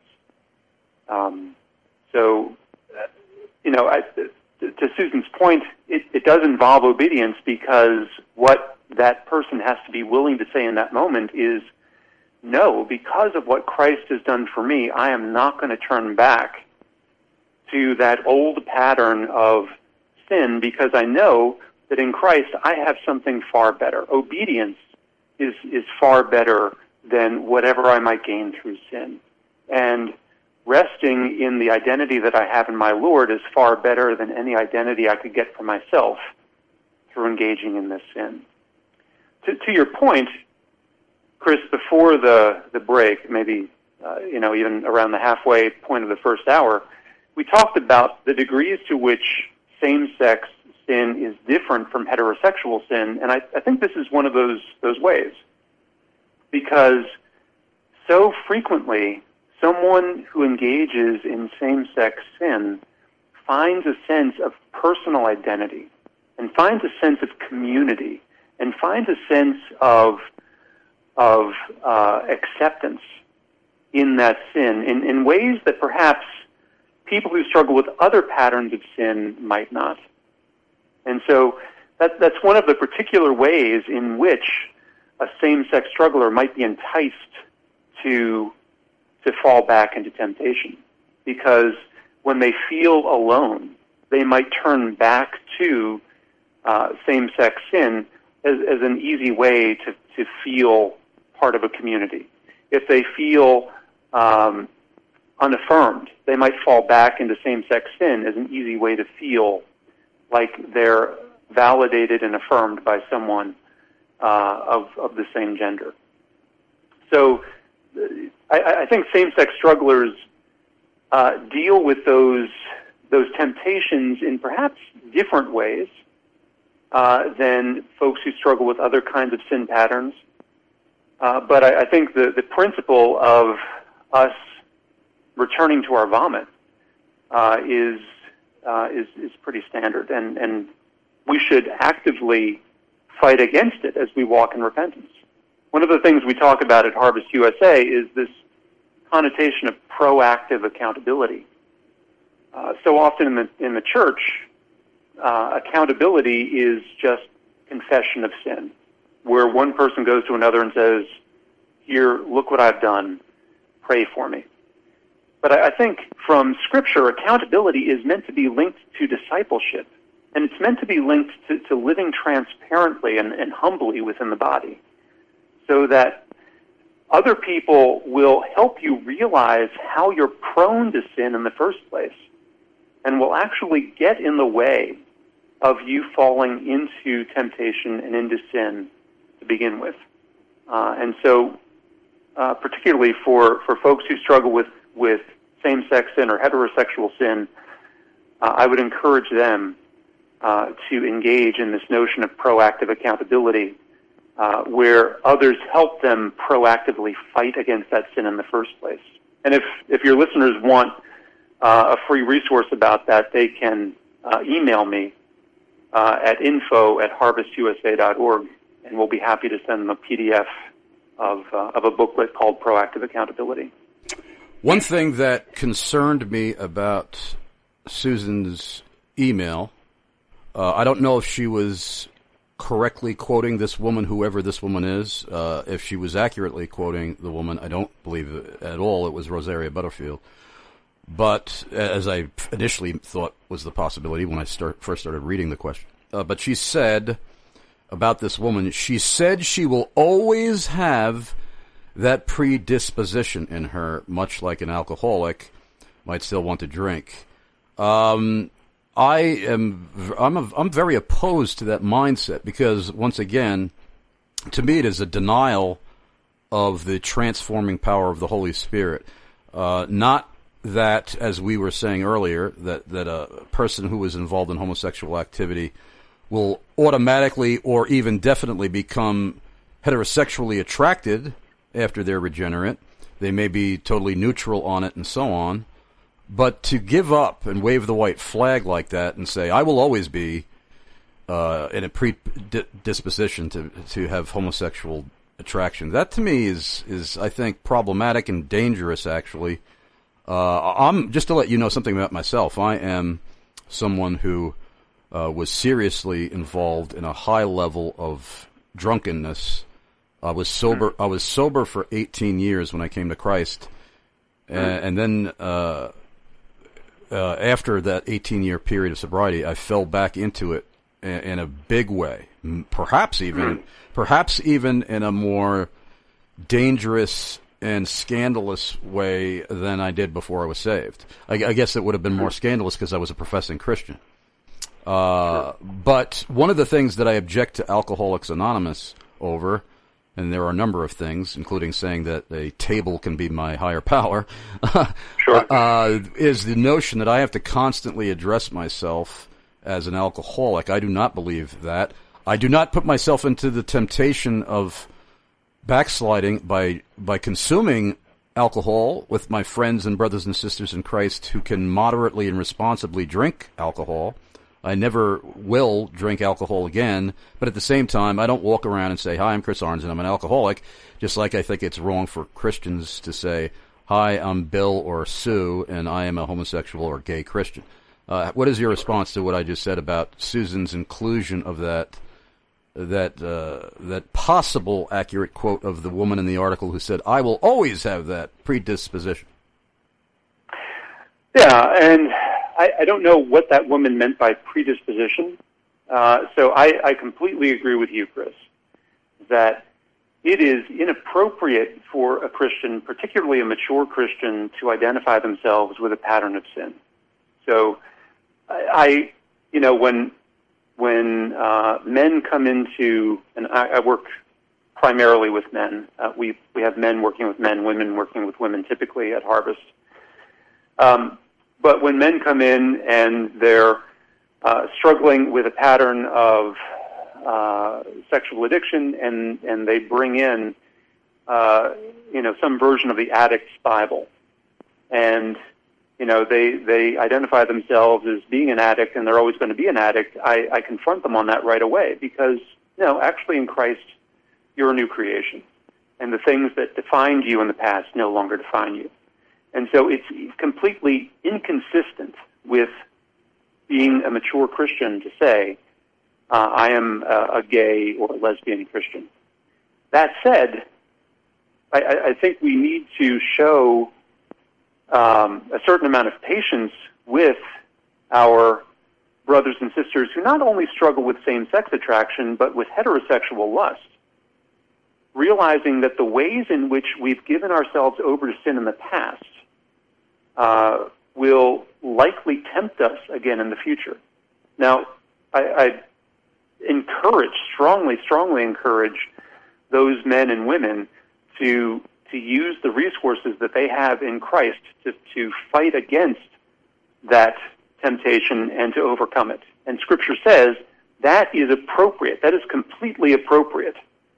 Um, so, uh, you know, I, to Susan's point, it, it does involve obedience, because what that person has to be willing to say in that moment is, no, because of what Christ has done for me, I am not going to turn back to that old pattern of sin, because I know that in Christ I have something far better. Obedience is, is far better than whatever I might gain through sin. And resting in the identity that I have in my Lord is far better than any identity I could get for myself through engaging in this sin. To, to your point, Chris, before the, the break, maybe uh, you know, even around the halfway point of the first hour, we talked about the degrees to which same-sex sin is different from heterosexual sin, and I, I think this is one of those those ways. Because so frequently, someone who engages in same-sex sin finds a sense of personal identity, and finds a sense of community, and finds a sense of of uh, acceptance in that sin in, in ways that perhaps people who struggle with other patterns of sin might not. And so that, that's one of the particular ways in which a same-sex struggler might be enticed to to fall back into temptation. Because when they feel alone, they might turn back to uh, same-sex sin as, as an easy way to, to feel part of a community. If they feel um, unaffirmed, they might fall back into same-sex sin as an easy way to feel like they're validated and affirmed by someone uh, of, of the same gender. So I, I think same-sex strugglers uh, deal with those those temptations in perhaps different ways uh, than folks who struggle with other kinds of sin patterns. Uh, but I, I think the, the principle of us returning to our vomit uh, is, uh, is is pretty standard, and, and we should actively fight against it as we walk in repentance. one of the things we talk about at Harvest U S A is this connotation of proactive accountability. Uh, so often in the in the church, uh, accountability is just confession of sin, where one person goes to another and says, "Here, look what I've done. Pray for me." But I, I think from Scripture, accountability is meant to be linked to discipleship, and it's meant to be linked to, to living transparently and, and humbly within the body, so that other people will help you realize how you're prone to sin in the first place, and will actually get in the way of you falling into temptation and into sin to begin with. Uh, and so, uh, particularly for, for folks who struggle with, with same-sex sin or heterosexual sin, uh, I would encourage them uh, to engage in this notion of proactive accountability, uh, where others help them proactively fight against that sin in the first place. And if, if your listeners want uh, a free resource about that, they can uh, email me uh, at info at harvest u s a dot org, and we'll be happy to send them a P D F of, uh, of a booklet called Proactive Accountability. One thing that concerned me about Susan's email, uh, I don't know if she was correctly quoting this woman, whoever this woman is. Uh, if she was accurately quoting the woman, I don't believe at all it was Rosaria Butterfield. But as I initially thought was the possibility when I start, first started reading the question. Uh, but she said about this woman, she said she will always have that predisposition in her, much like an alcoholic might still want to drink. Um, I am, I'm, a, I'm very opposed to that mindset because, once again, to me it is a denial of the transforming power of the Holy Spirit. Uh, not that, as we were saying earlier, that, that a person who is involved in homosexual activity will automatically or even definitely become heterosexually attracted after they're regenerate. They may be totally neutral on it and so on. But to give up and wave the white flag like that and say, I will always be uh, in a predisposition to, to have homosexual attraction, that to me is, is, I think, problematic and dangerous, actually. Uh, I'm just to let you know something about myself. I am someone who uh, was seriously involved in a high level of drunkenness. I was sober. I was sober for eighteen years when I came to Christ, and, and then uh, uh, after that eighteen-year period of sobriety, I fell back into it in, in a big way. Perhaps even, perhaps even in a more dangerous and scandalous way than I did before I was saved. I, I guess it would have been more scandalous because I was a professing Christian. Uh, but one of the things that I object to Alcoholics Anonymous over, and there are a number of things, including saying that a table can be my higher power, sure. uh, is the notion that I have to constantly address myself as an alcoholic. I do not believe that. I do not put myself into the temptation of backsliding by by consuming alcohol with my friends and brothers and sisters in Christ who can moderately and responsibly drink alcohol. I never will drink alcohol again, but at the same time, I don't walk around and say, hi, I'm Chris Arns and I'm an alcoholic, just like I think it's wrong for Christians to say, hi, I'm Bill or Sue and I am a homosexual or gay Christian. Uh, what is your response to what I just said about Susan's inclusion of that that uh, that possible accurate quote of the woman in the article who said, I will always have that predisposition? Yeah, and I, I don't know what that woman meant by predisposition. Uh, so I, I completely agree with you, Chris, that it is inappropriate for a Christian, particularly a mature Christian, to identify themselves with a pattern of sin. So I, I you know, when when uh, men come into, and I, I work primarily with men. Uh, we we have men working with men, women working with women, typically at Harvest. Um, but when men come in and they're uh, struggling with a pattern of uh, sexual addiction, and and they bring in, uh, you know, some version of the addict's Bible, and you know, they, they identify themselves as being an addict and they're always going to be an addict, I, I confront them on that right away because, you know, actually in Christ, you're a new creation. and the things that defined you in the past no longer define you. And so it's completely inconsistent with being a mature Christian to say, uh, I am a, a gay or a lesbian Christian. That said, I, I think we need to show um, a certain amount of patience with our brothers and sisters who not only struggle with same-sex attraction, but with heterosexual lust, realizing that the ways in which we've given ourselves over to sin in the past uh, will likely tempt us again in the future. Now, I, I encourage, strongly, strongly encourage those men and women to to use the resources that they have in Christ to, to fight against that temptation and to overcome it. And Scripture says that is appropriate. That is completely appropriate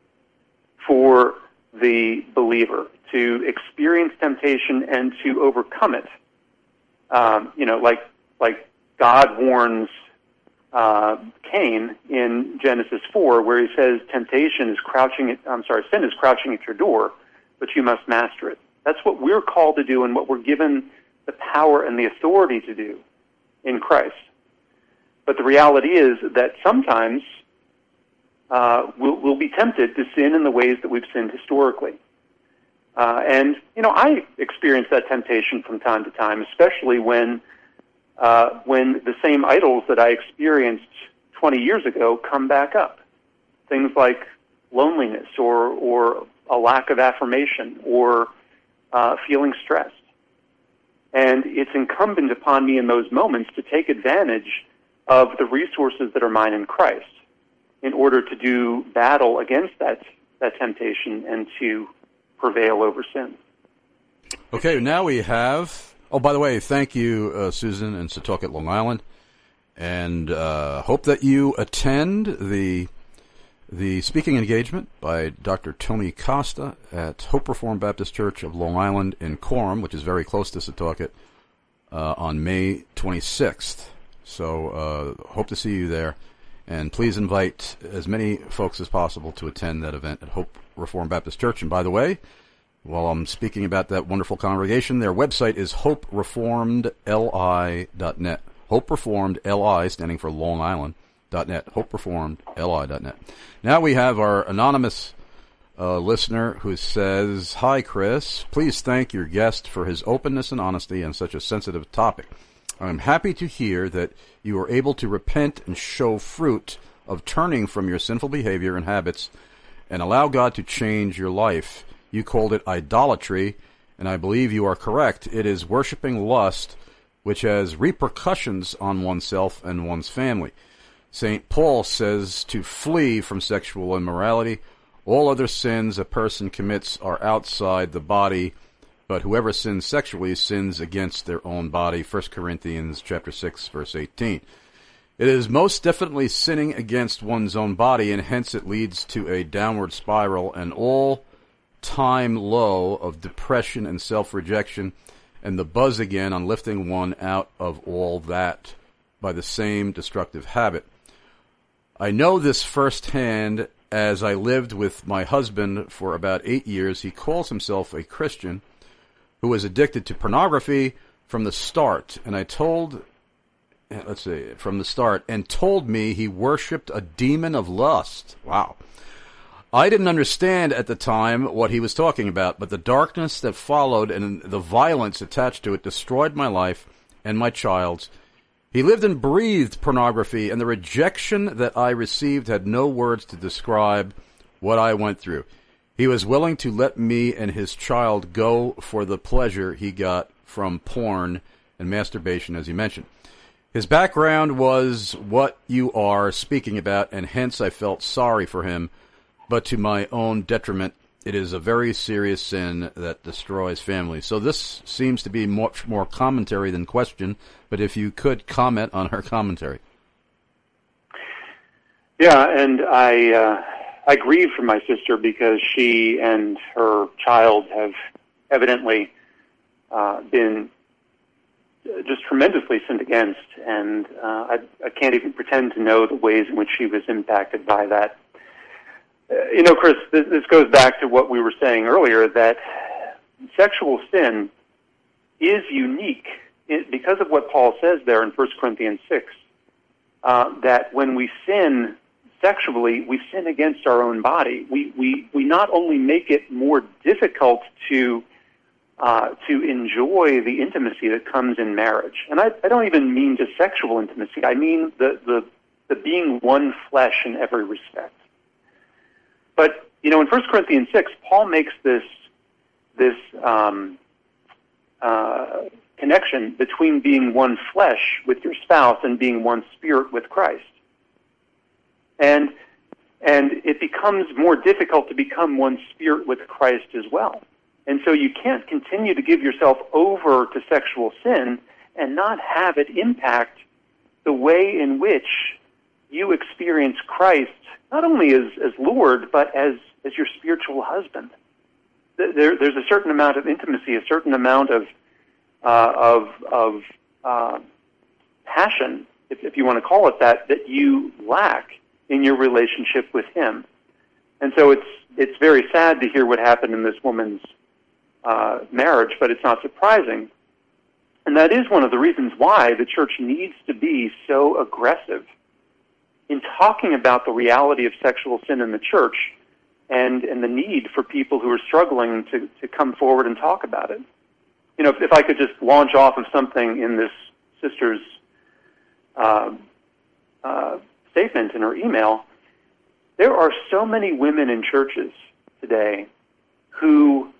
for the believer to experience temptation and to overcome it. Um, you know, like like God warns uh, Cain in Genesis four, where he says, "Temptation is crouching at, I'm sorry, sin is crouching at your door, but you must master it." That's what we're called to do, and what we're given the power and the authority to do in Christ. But the reality is that sometimes uh, we'll, we'll be tempted to sin in the ways that we've sinned historically. Uh, and, you know, I experience that temptation from time to time, especially when uh, when the same idols that I experienced twenty years ago come back up. Things like loneliness or, or a lack of affirmation or uh, feeling stressed. And it's incumbent upon me in those moments to take advantage of the resources that are mine in Christ in order to do battle against that, that temptation and to prevail over sin. Okay, now we have... Oh, by the way, thank you, uh, Susan and Setauket, Long Island. And uh, hope that you attend the the speaking engagement by Doctor Tony Costa at Hope Reformed Baptist Church of Long Island in Coram, which is very close to Setauket, uh, on May twenty-sixth. So uh, hope to see you there. And please invite as many folks as possible to attend that event at Hope Reformed Baptist Church. And by the way, while I'm speaking about that wonderful congregation, their website is hope reformed l i dot net. Hope Reformed L I, standing for Long Island, dot net. hope reformed l i dot net. Now we have our anonymous uh, listener who says, "Hi, Chris. Please thank your guest for his openness and honesty on such a sensitive topic. I'm happy to hear that you are able to repent and show fruit of turning from your sinful behavior and habits and allow God to change your life. You called it idolatry, and I believe you are correct. It is worshiping lust, which has repercussions on oneself and one's family. Saint Paul says to flee from sexual immorality. All other sins a person commits are outside the body, but whoever sins sexually sins against their own body." First Corinthians chapter six, verse eighteen. It is most definitely sinning against one's own body, and hence it leads to a downward spiral, an all-time low of depression and self-rejection, and the buzz again on lifting one out of all that by the same destructive habit. I know this firsthand as I lived with my husband for about eight years. He calls himself a Christian who was addicted to pornography from the start, and I told, let's see, from the start, and told me he worshipped a demon of lust. Wow. I didn't understand at the time what he was talking about, but the darkness that followed and the violence attached to it destroyed my life and my child's. He lived and breathed pornography, and the rejection that I received had no words to describe what I went through. He was willing to let me and his child go for the pleasure he got from porn and masturbation, as you mentioned. His background was what you are speaking about, and hence I felt sorry for him, but to my own detriment. It is a very serious sin that destroys families. So this seems to be much more commentary than question, but if you could comment on her commentary. Yeah, and I uh, I grieve for my sister because she and her child have evidently uh, been just tremendously sinned against, and uh, I, I can't even pretend to know the ways in which she was impacted by that. you know, Chris, this, this goes back to what we were saying earlier, that sexual sin is unique it, because of what Paul says there in First Corinthians six, uh, that when we sin sexually, we sin against our own body. We, we, we not only make it more difficult to uh, to enjoy the intimacy that comes in marriage, and I, I don't even mean just sexual intimacy. I mean the, the, the being one flesh in every respect. But, you know, in First Corinthians six, Paul makes this this um, uh, connection between being one flesh with your spouse and being one spirit with Christ. And and it becomes more difficult to become one spirit with Christ as well. And so you can't continue to give yourself over to sexual sin and not have it impact the way in which you experience Christ, not only as, as Lord, but as, as your spiritual husband. There, there's a certain amount of intimacy, a certain amount of uh, of, of uh, passion, if, if you want to call it that, that you lack in your relationship with him. And so it's it's very sad to hear what happened in this woman's uh, marriage, but it's not surprising. And that is one of the reasons why the church needs to be so aggressive in talking about the reality of sexual sin in the church and, and the need for people who are struggling to, to come forward and talk about it. You know, if, if I could just launch off of something in this sister's uh, uh, statement in her email, there are so many women in churches today who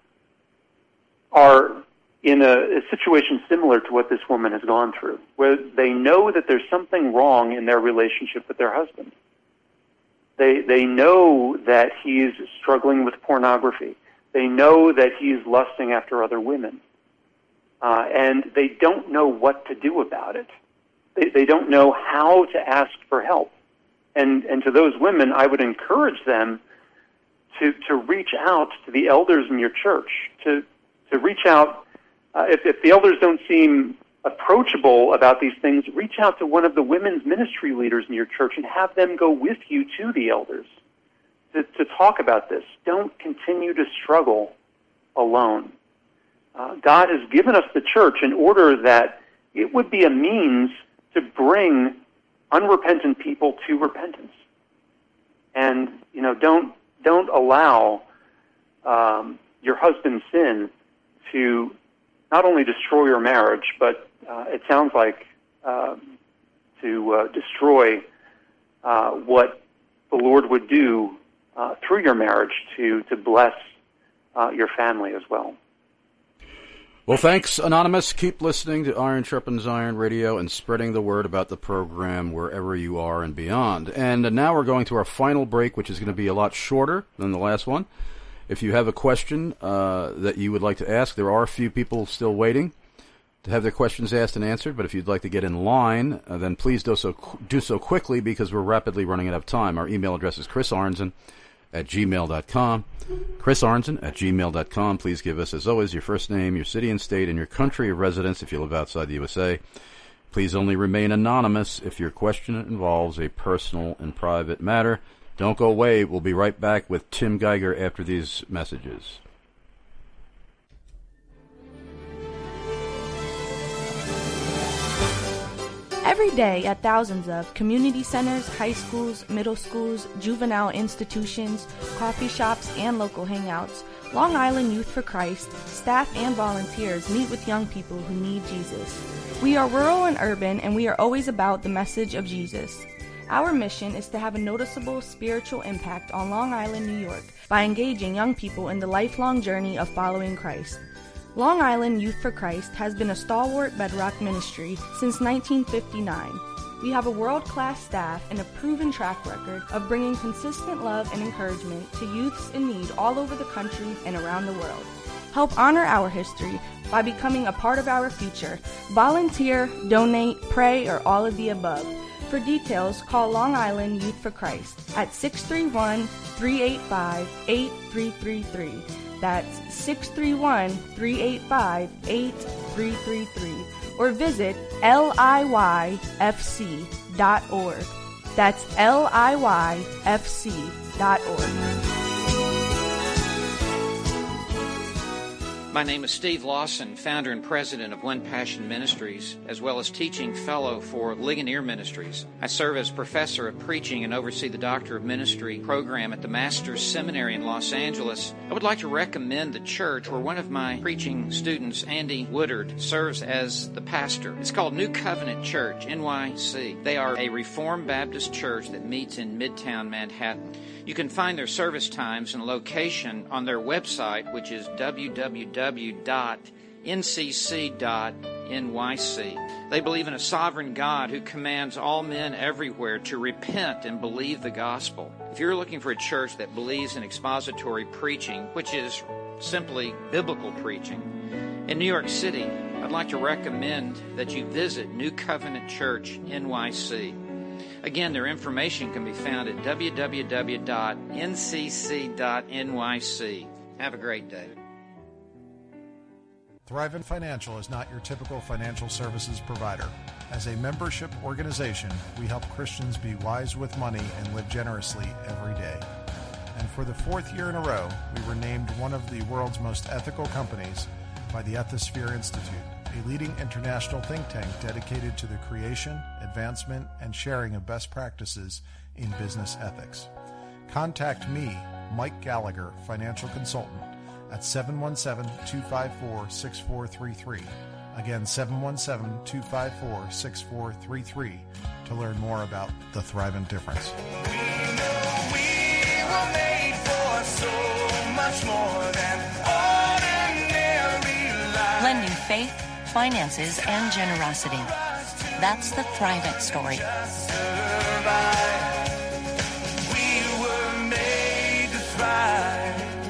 are in a, a situation similar to what this woman has gone through, where they know that there's something wrong in their relationship with their husband. They they know that he's struggling with pornography. They know that he's lusting after other women. Uh, and they don't know what to do about it. They, they don't know how to ask for help. And and to those women, I would encourage them to to reach out to the elders in your church, to to reach out. Uh, if, if the elders don't seem approachable about these things, reach out to one of the women's ministry leaders in your church and have them go with you to the elders to, to talk about this. Don't continue to struggle alone. Uh, God has given us the church in order that it would be a means to bring unrepentant people to repentance. And, you know, don't don't allow um, your husband's sin to not only destroy your marriage, but uh, it sounds like uh, to uh, destroy uh, what the Lord would do uh, through your marriage to, to bless uh, your family as well. Well, thanks, Anonymous. Keep listening to Iron Sharpens Iron Radio and spreading the word about the program wherever you are and beyond. And now we're going to our final break, which is going to be a lot shorter than the last one. If you have a question uh, that you would like to ask, there are a few people still waiting to have their questions asked and answered, but if you'd like to get in line, uh, then please do so, do so quickly because we're rapidly running out of time. Our email address is chris arnzen at gmail dot com. chris arnzen at gmail dot com. Please give us, as always, your first name, your city and state, and your country of residence if you live outside the U S A. Please only remain anonymous if your question involves a personal and private matter. Don't go away. We'll be right back with Tim Geiger after these messages. Every day at thousands of community centers, high schools, middle schools, juvenile institutions, coffee shops, and local hangouts, Long Island Youth for Christ, staff and volunteers meet with young people who need Jesus. We are rural and urban, and we are always about the message of Jesus. Our mission is to have a noticeable spiritual impact on Long Island, New York, by engaging young people in the lifelong journey of following Christ. Long Island Youth for Christ has been a stalwart bedrock ministry since nineteen fifty-nine. We have a world-class staff and a proven track record of bringing consistent love and encouragement to youths in need all over the country and around the world. Help honor our history by becoming a part of our future. Volunteer, donate, pray, or all of the above. For details, call Long Island Youth for Christ at six three one, three eight five, eight three three three. That's six three one, three eight five, eight three three three. Or visit L I Y F C dot org. That's L I Y F C dot org. My name is Steve Lawson, founder and president of One Passion Ministries, as well as teaching fellow for Ligonier Ministries. I serve as professor of preaching and oversee the Doctor of Ministry program at the Master's Seminary in Los Angeles. I would like to recommend the church where one of my preaching students, Andy Woodard, serves as the pastor. It's called New Covenant Church, N Y C. They are a Reformed Baptist church that meets in Midtown Manhattan. You can find their service times and location on their website, which is w w w dot n c c dot n y c. They believe in a sovereign God who commands all men everywhere to repent and believe the gospel. If you're looking for a church that believes in expository preaching, which is simply biblical preaching, in New York City, I'd like to recommend that you visit New Covenant Church N Y C. Again, their information can be found at w w w dot n c c dot n y c. Have a great day. Thrivent Financial is not your typical financial services provider. As a membership organization, we help Christians be wise with money and live generously every day. And for the fourth year in a row, we were named one of the world's most ethical companies by the Ethisphere Institute, a leading international think tank dedicated to the creation, advancement, and sharing of best practices in business ethics. Contact me, Mike Gallagher, financial consultant, at seven one seven, two five four, six four three three. Again, seven one seven, two five four, six four three three to learn more about the Thrivent difference. We know we were made for so much more than ordinary life. Blending faith, finances, and generosity. That's the Thrivent story. We were made to thrive.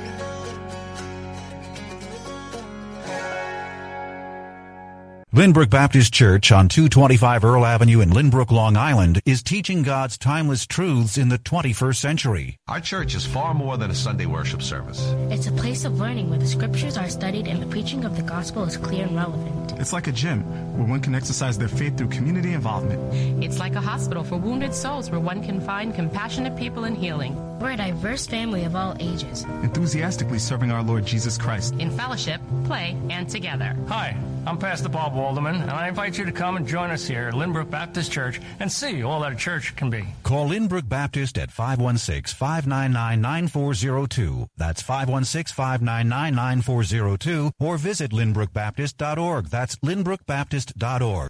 Lynbrook Baptist Church on two twenty-five Earl Avenue in Lynbrook, Long Island is teaching God's timeless truths in the twenty-first century. Our church is far more than a Sunday worship service. It's a place of learning where the scriptures are studied and the preaching of the gospel is clear and relevant. It's like a gym where one can exercise their faith through community involvement. It's like a hospital for wounded souls where one can find compassionate people and healing. We're a diverse family of all ages, enthusiastically serving our Lord Jesus Christ in fellowship, play, and together. Hi, I'm Pastor Bob Walderman, and I invite you to come and join us here at Lynbrook Baptist Church and see all that a church can be. Call Lynbrook Baptist at five one six, five nine nine, nine four zero two. That's five one six, five nine nine, nine four zero two, or visit lynbrook baptist dot org. That's lynbrook baptist dot org.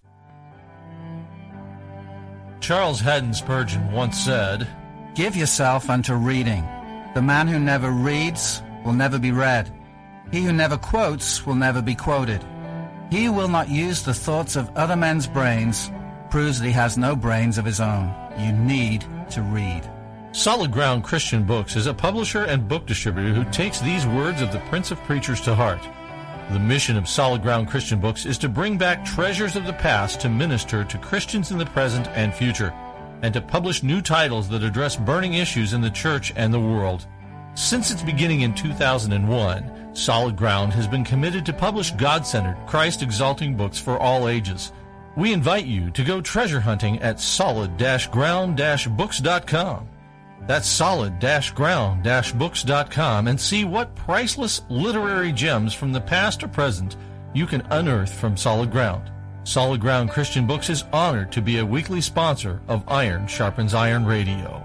Charles Haddon Spurgeon once said, "Give yourself unto reading. The man who never reads will never be read. He who never quotes will never be quoted. He who will not use the thoughts of other men's brains proves that he has no brains of his own. You need to read." Solid Ground Christian Books is a publisher and book distributor who takes these words of the Prince of Preachers to heart. The mission of Solid Ground Christian Books is to bring back treasures of the past to minister to Christians in the present and future, and to publish new titles that address burning issues in the church and the world. Since its beginning in two thousand one, Solid Ground has been committed to publish God-centered, Christ-exalting books for all ages. We invite you to go treasure hunting at solid ground books dot com. That's solid ground books dot com, and see what priceless literary gems from the past or present you can unearth from Solid Ground. Solid Ground Christian Books is honored to be a weekly sponsor of Iron Sharpens Iron Radio.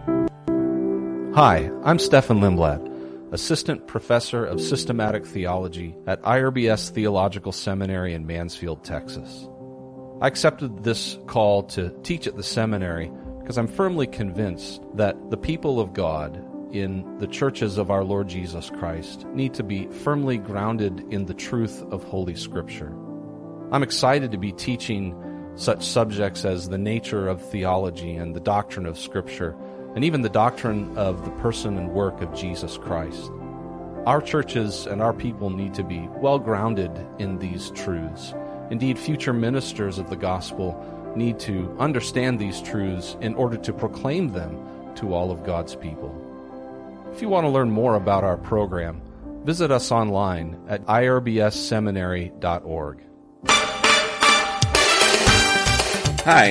Hi, I'm Stefan Lindblad, Assistant Professor of Systematic Theology at I R B S Theological Seminary in Mansfield, Texas. I accepted this call to teach at the seminary because I'm firmly convinced that the people of God in the churches of our Lord Jesus Christ need to be firmly grounded in the truth of Holy Scripture. I'm excited to be teaching such subjects as the nature of theology and the doctrine of Scripture, and even the doctrine of the person and work of Jesus Christ. Our churches and our people need to be well grounded in these truths. Indeed, future ministers of the gospel need to understand these truths in order to proclaim them to all of God's people. If you want to learn more about our program, visit us online at I R B S seminary dot org. Hi,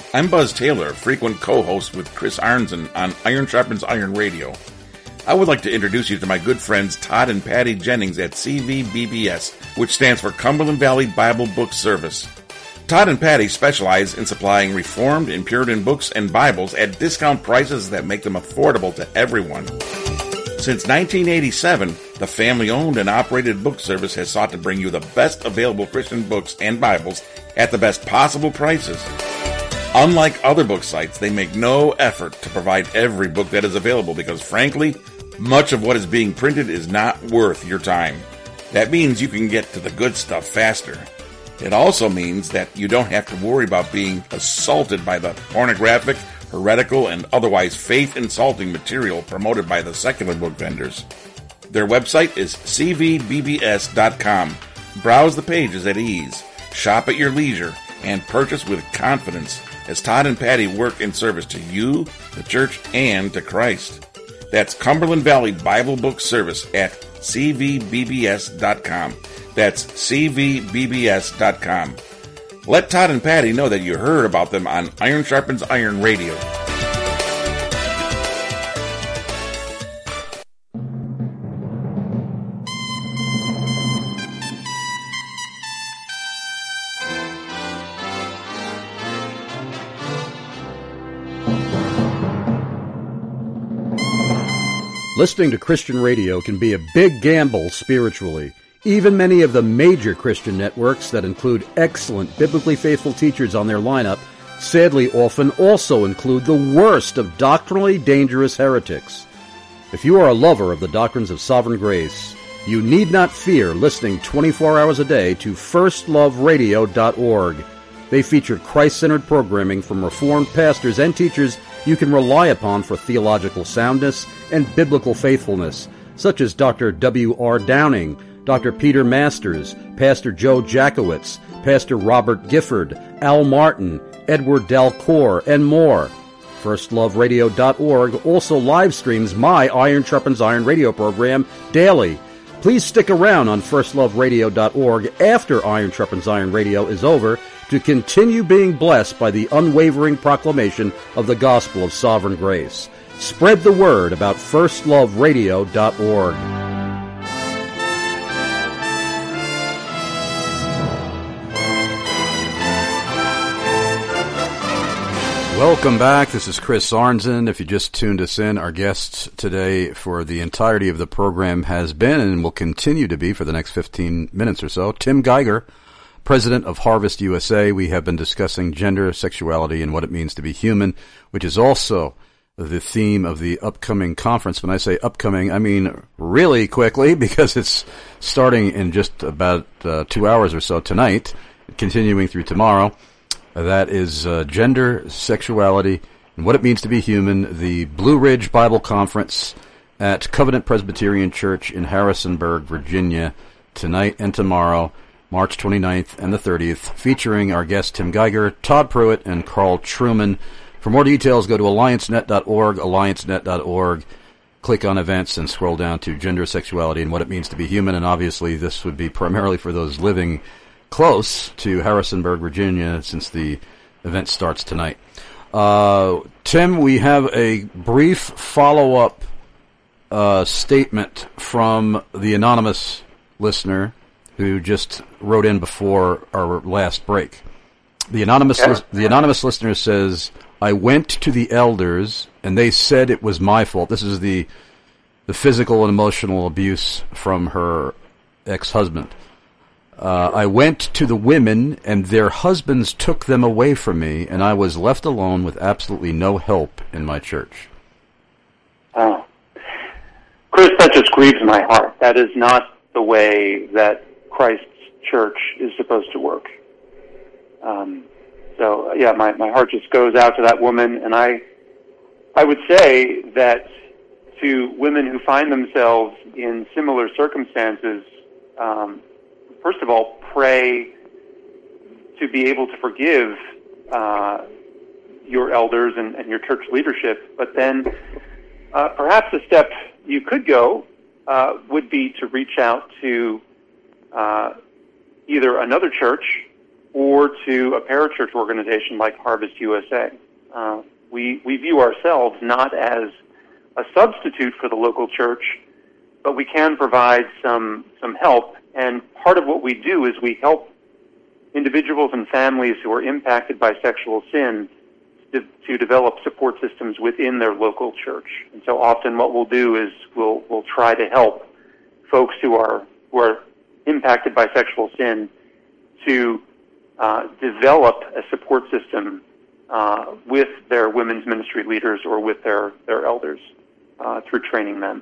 I'm Buzz Taylor, frequent co-host with Chris Arnzen on Iron Sharpens Iron Radio. I would like to introduce you to my good friends Todd and Patty Jennings at C V B B S, which stands for Cumberland Valley Bible Book Service. Todd and Patty specialize in supplying Reformed and Puritan books and Bibles at discount prices that make them affordable to everyone. Since nineteen eighty-seven, the family-owned and operated book service has sought to bring you the best available Christian books and Bibles at the best possible prices. Unlike other book sites, they make no effort to provide every book that is available because, frankly, much of what is being printed is not worth your time. That means you can get to the good stuff faster. It also means that you don't have to worry about being assaulted by the pornographic, heretical, and otherwise faith-insulting material promoted by the secular book vendors. Their website is c v b b s dot com. Browse the pages at ease, shop at your leisure, and purchase with confidence as Todd and Patty work in service to you, the church, and to Christ. That's Cumberland Valley Bible Book Service at c v b b s dot com. That's c v b b s dot com. Let Todd and Patty know that you heard about them on Iron Sharpens Iron Radio. Listening to Christian radio can be a big gamble spiritually. Even many of the major Christian networks that include excellent biblically faithful teachers on their lineup sadly often also include the worst of doctrinally dangerous heretics. If you are a lover of the doctrines of sovereign grace, you need not fear listening twenty-four hours a day to first love radio dot org. They feature Christ-centered programming from Reformed pastors and teachers you can rely upon for theological soundness and biblical faithfulness, such as Doctor W R Downing, Doctor Peter Masters, Pastor Joe Jackowitz, Pastor Robert Gifford, Al Martin, Edward Dalcour, and more. first love radio dot org also live streams my Iron Sharpens Iron radio program daily. Please stick around on first love radio dot org after Iron Sharpens Iron Radio is over to continue being blessed by the unwavering proclamation of the gospel of sovereign grace. Spread the word about first love radio dot org. Welcome back. This is Chris Arnzen. If you just tuned us in, our guest today for the entirety of the program has been and will continue to be for the next fifteen minutes or so, Tim Geiger, President of Harvest U S A. We have been discussing gender, sexuality, and what it means to be human, which is also the theme of the upcoming conference. When I say upcoming, I mean really quickly, because it's starting in just about uh, two hours or so tonight, continuing through tomorrow. That is uh, Gender, Sexuality, and What It Means to Be Human, the Blue Ridge Bible Conference at Covenant Presbyterian Church in Harrisonburg, Virginia, tonight and tomorrow, March twenty-ninth and the thirtieth, featuring our guests Tim Geiger, Todd Pruitt, and Carl Truman. For more details, go to alliance net dot org, alliance net dot org. Click on events and scroll down to Gender, Sexuality, and What It Means to Be Human. And obviously, this would be primarily for those living close to Harrisonburg, Virginia, since the event starts tonight. Uh, Tim, we have a brief follow-up uh, statement from the anonymous listener who just wrote in before our last break. The anonymous yeah. li- the anonymous listener says, "I went to the elders and they said it was my fault." This is the the physical and emotional abuse from her ex-husband. Uh, I went to the women, and their husbands took them away from me, and I was left alone with absolutely no help in my church. Oh. Chris, that just grieves my heart. That is not the way that Christ's church is supposed to work. Um, so, yeah, my, my heart just goes out to that woman, and I, I would say that to women who find themselves in similar circumstances, um, first of all, pray to be able to forgive uh, your elders and, and your church leadership. But then uh, perhaps a step you could go uh, would be to reach out to uh, either another church or to a parachurch organization like Harvest U S A. Uh, we, we view ourselves not as a substitute for the local church, but we can provide some, some help. And part of what we do is we help individuals and families who are impacted by sexual sin to, to develop support systems within their local church. And so often what we'll do is we'll, we'll try to help folks who are, who are impacted by sexual sin to uh, develop a support system uh, with their women's ministry leaders or with their, their elders uh, through training them.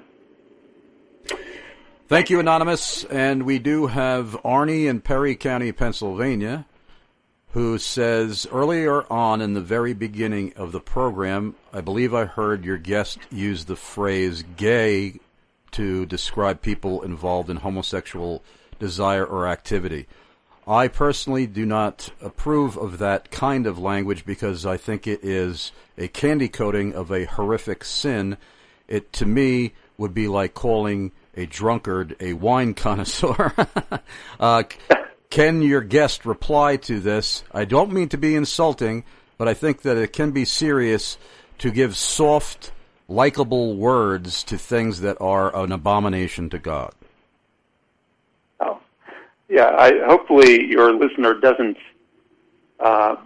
Thank you, Anonymous. And we do have Arnie in Perry County, Pennsylvania, who says, earlier on in the very beginning of the program, I believe I heard your guest use the phrase gay to describe people involved in homosexual desire or activity. I personally do not approve of that kind of language because I think it is a candy coating of a horrific sin. It, to me, would be like calling a drunkard a wine connoisseur. uh, can your guest reply to this? I don't mean to be insulting, but I think that it can be serious to give soft, likable words to things that are an abomination to God. Oh, yeah. I, hopefully your listener doesn't uh,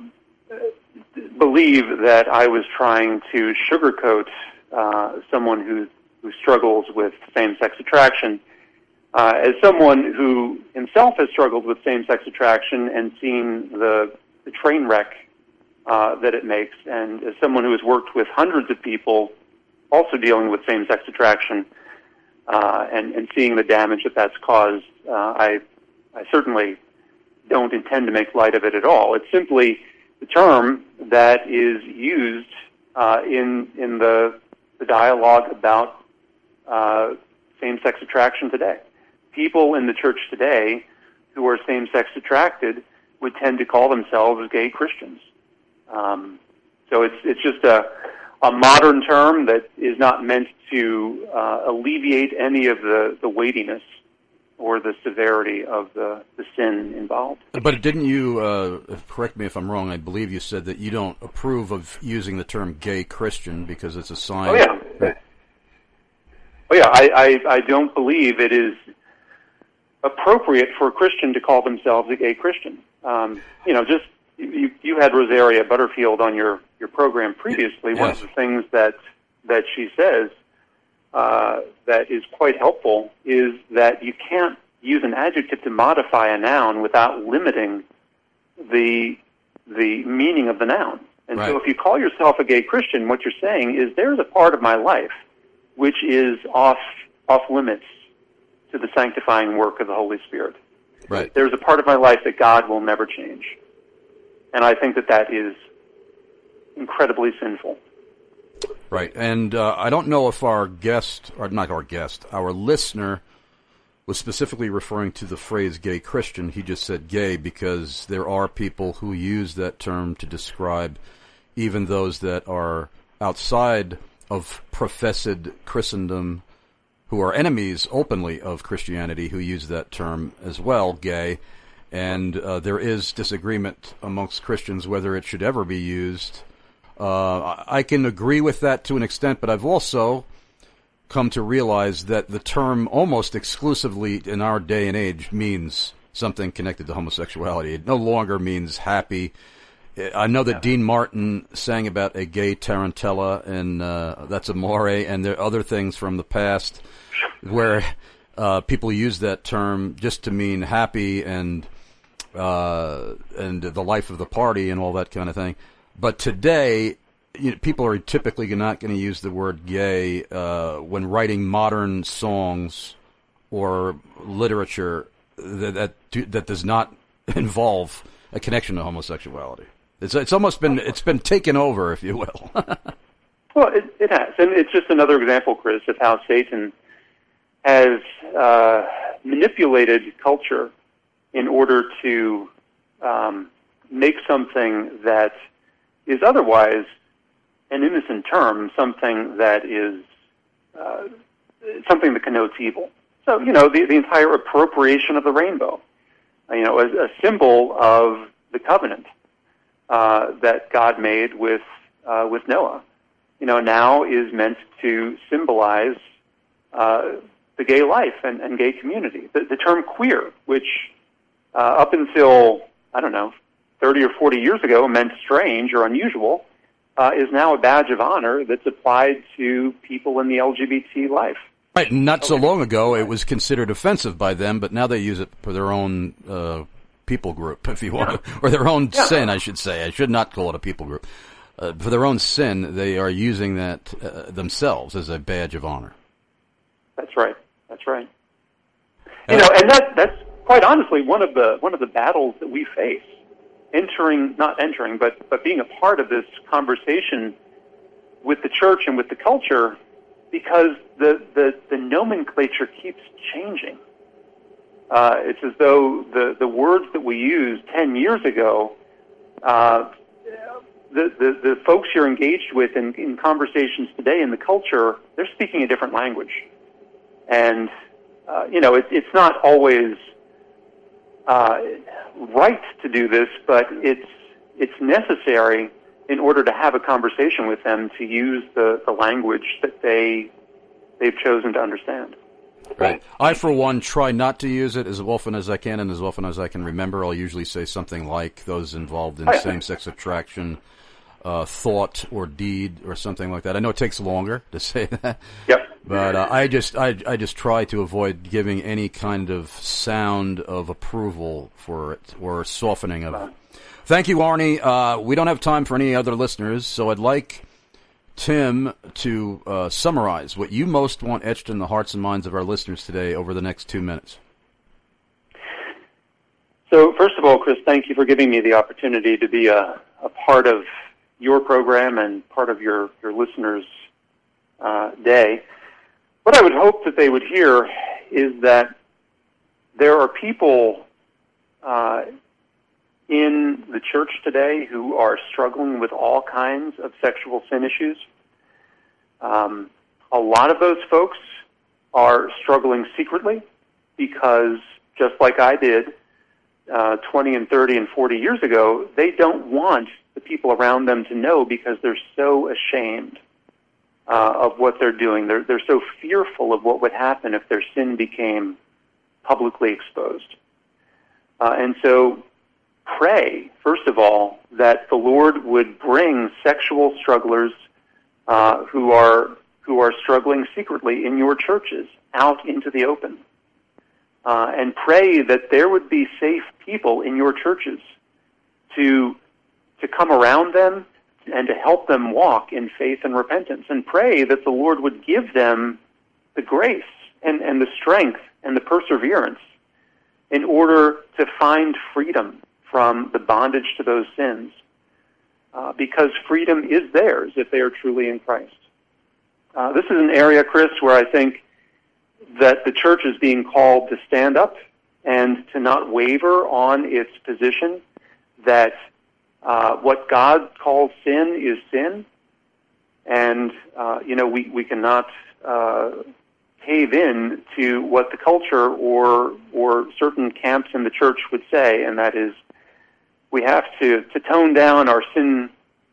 believe that I was trying to sugarcoat uh, someone who who struggles with same-sex attraction. Uh, as someone who himself has struggled with same-sex attraction and seen the, the train wreck uh, that it makes, and as someone who has worked with hundreds of people also dealing with same-sex attraction uh, and, and seeing the damage that that's caused, uh, I, I certainly don't intend to make light of it at all. It's simply the term that is used uh, in, in the, the dialogue about Uh, same-sex attraction today. People in the church today who are same-sex attracted would tend to call themselves gay Christians. Um, so it's it's just a, a modern term that is not meant to uh, alleviate any of the, the weightiness or the severity of the, the sin involved. But didn't you, uh, correct me if I'm wrong, I believe you said that you don't approve of using the term gay Christian because it's a sign... Oh, yeah. That, Oh, yeah, I, I, I don't believe it is appropriate for a Christian to call themselves a gay Christian. Um, you know, just, you, you had Rosaria Butterfield on your, your program previously. Yes. One of the things that, that she says uh, that is quite helpful is that you can't use an adjective to modify a noun without limiting the, the meaning of the noun. And right. So if you call yourself a gay Christian, what you're saying is there's a part of my life which is off off limits to the sanctifying work of the Holy Spirit. Right. There's a part of my life that God will never change. And I think that that is incredibly sinful. Right. And uh, I don't know if our guest, or not our guest, our listener was specifically referring to the phrase gay Christian. He just said gay because there are people who use that term to describe even those that are outside of professed Christendom, who are enemies openly of Christianity, who use that term as well, gay. And uh, there is disagreement amongst Christians whether it should ever be used. Uh, I can agree with that to an extent, but I've also come to realize that the term almost exclusively in our day and age means something connected to homosexuality. It no longer means happy. I know that Dean Martin sang about a gay tarantella, and uh, that's Amore, and there are other things from the past where uh, people use that term just to mean happy and uh, and the life of the party and all that kind of thing. But today, you know, people are typically not going to use the word gay uh, when writing modern songs or literature that that, do, that does not involve a connection to homosexuality. It's it's almost been it's been taken over, if you will. Well, it, it has, and it's just another example, Chris, of how Satan has uh, manipulated culture in order to um, make something that is otherwise an innocent term, something that is uh, something that connotes evil. So, you know, the, the entire appropriation of the rainbow, you know, a, a symbol of the covenant uh, that God made with uh, with Noah. You know, now is meant to symbolize uh, the gay life and, and gay community. The, the term queer, which uh, up until, I don't know, thirty or forty years ago meant strange or unusual, uh, is now a badge of honor that's applied to people in the L G B T life. Right, not so long ago it was considered offensive by them, but now they use it for their own uh, people group, if you want, yeah. or their own yeah. sin, I should say. I should not call it a people group. Uh, for their own sin, they are using that uh, themselves as a badge of honor. That's right. That's right. You know, and that that's quite honestly one of the one of the battles that we face. Entering, not entering, but but being a part of this conversation with the church and with the culture, because the the, the nomenclature keeps changing. Uh, it's as though the, the words that we used ten years ago, uh, the, the the folks you're engaged with in, in conversations today in the culture, they're speaking a different language. And, uh, you know, it, it's not always uh, right to do this, but it's it's necessary in order to have a conversation with them to use the, the language that they, they've chosen to understand. Right. I, for one, try not to use it as often as I can and as often as I can remember. I'll usually say something like those involved in oh, yeah. same-sex attraction, uh, thought or deed or something like that. I know it takes longer to say that. Yep. But uh, I just I, I just try to avoid giving any kind of sound of approval for it or softening of it. Thank you, Arnie. Uh, we don't have time for any other listeners, so I'd like Tim to uh, summarize what you most want etched in the hearts and minds of our listeners today over the next two minutes. So, first of all, Chris, thank you for giving me the opportunity to be a, a part of your program and part of your, your listeners' uh, day. What I would hope that they would hear is that there are people uh, in the church today who are struggling with all kinds of sexual sin issues. Um, a lot of those folks are struggling secretly because, just like I did uh, twenty and thirty and forty years ago, they don't want the people around them to know because they're so ashamed Uh, of what they're doing. They're, they're so fearful of what would happen if their sin became publicly exposed. Uh, and so pray, first of all, that the Lord would bring sexual strugglers uh, who are who are struggling secretly in your churches out into the open. Uh, and pray that there would be safe people in your churches to to come around them and to help them walk in faith and repentance, and pray that the Lord would give them the grace and, and the strength and the perseverance in order to find freedom from the bondage to those sins, uh, because freedom is theirs if they are truly in Christ. Uh, this is an area, Chris, where I think that the church is being called to stand up and to not waver on its position that Uh, what God calls sin is sin, and uh, you know we we cannot uh, cave in to what the culture or or certain camps in the church would say, and that is we have to, to tone down our sin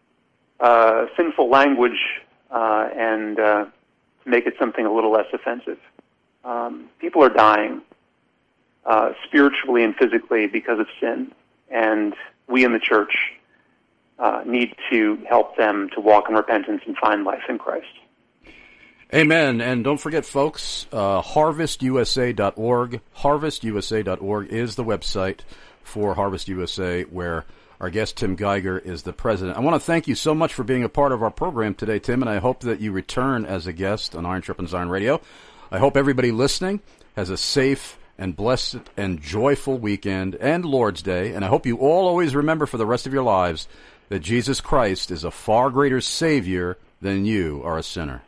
uh, sinful language uh, and uh, to make it something a little less offensive. Um, people are dying uh, spiritually and physically because of sin, and we in the church Uh, need to help them to walk in repentance and find life in Christ. Amen. And don't forget, folks, uh, harvest u s a dot org. harvest u s a dot org is the website for Harvest U S A, where our guest, Tim Geiger, is the president. I want to thank you so much for being a part of our program today, Tim, and I hope that you return as a guest on Iron Sharpens Iron Radio. I hope everybody listening has a safe and blessed and joyful weekend and Lord's Day, and I hope you all always remember for the rest of your lives that Jesus Christ is a far greater Savior than you are a sinner.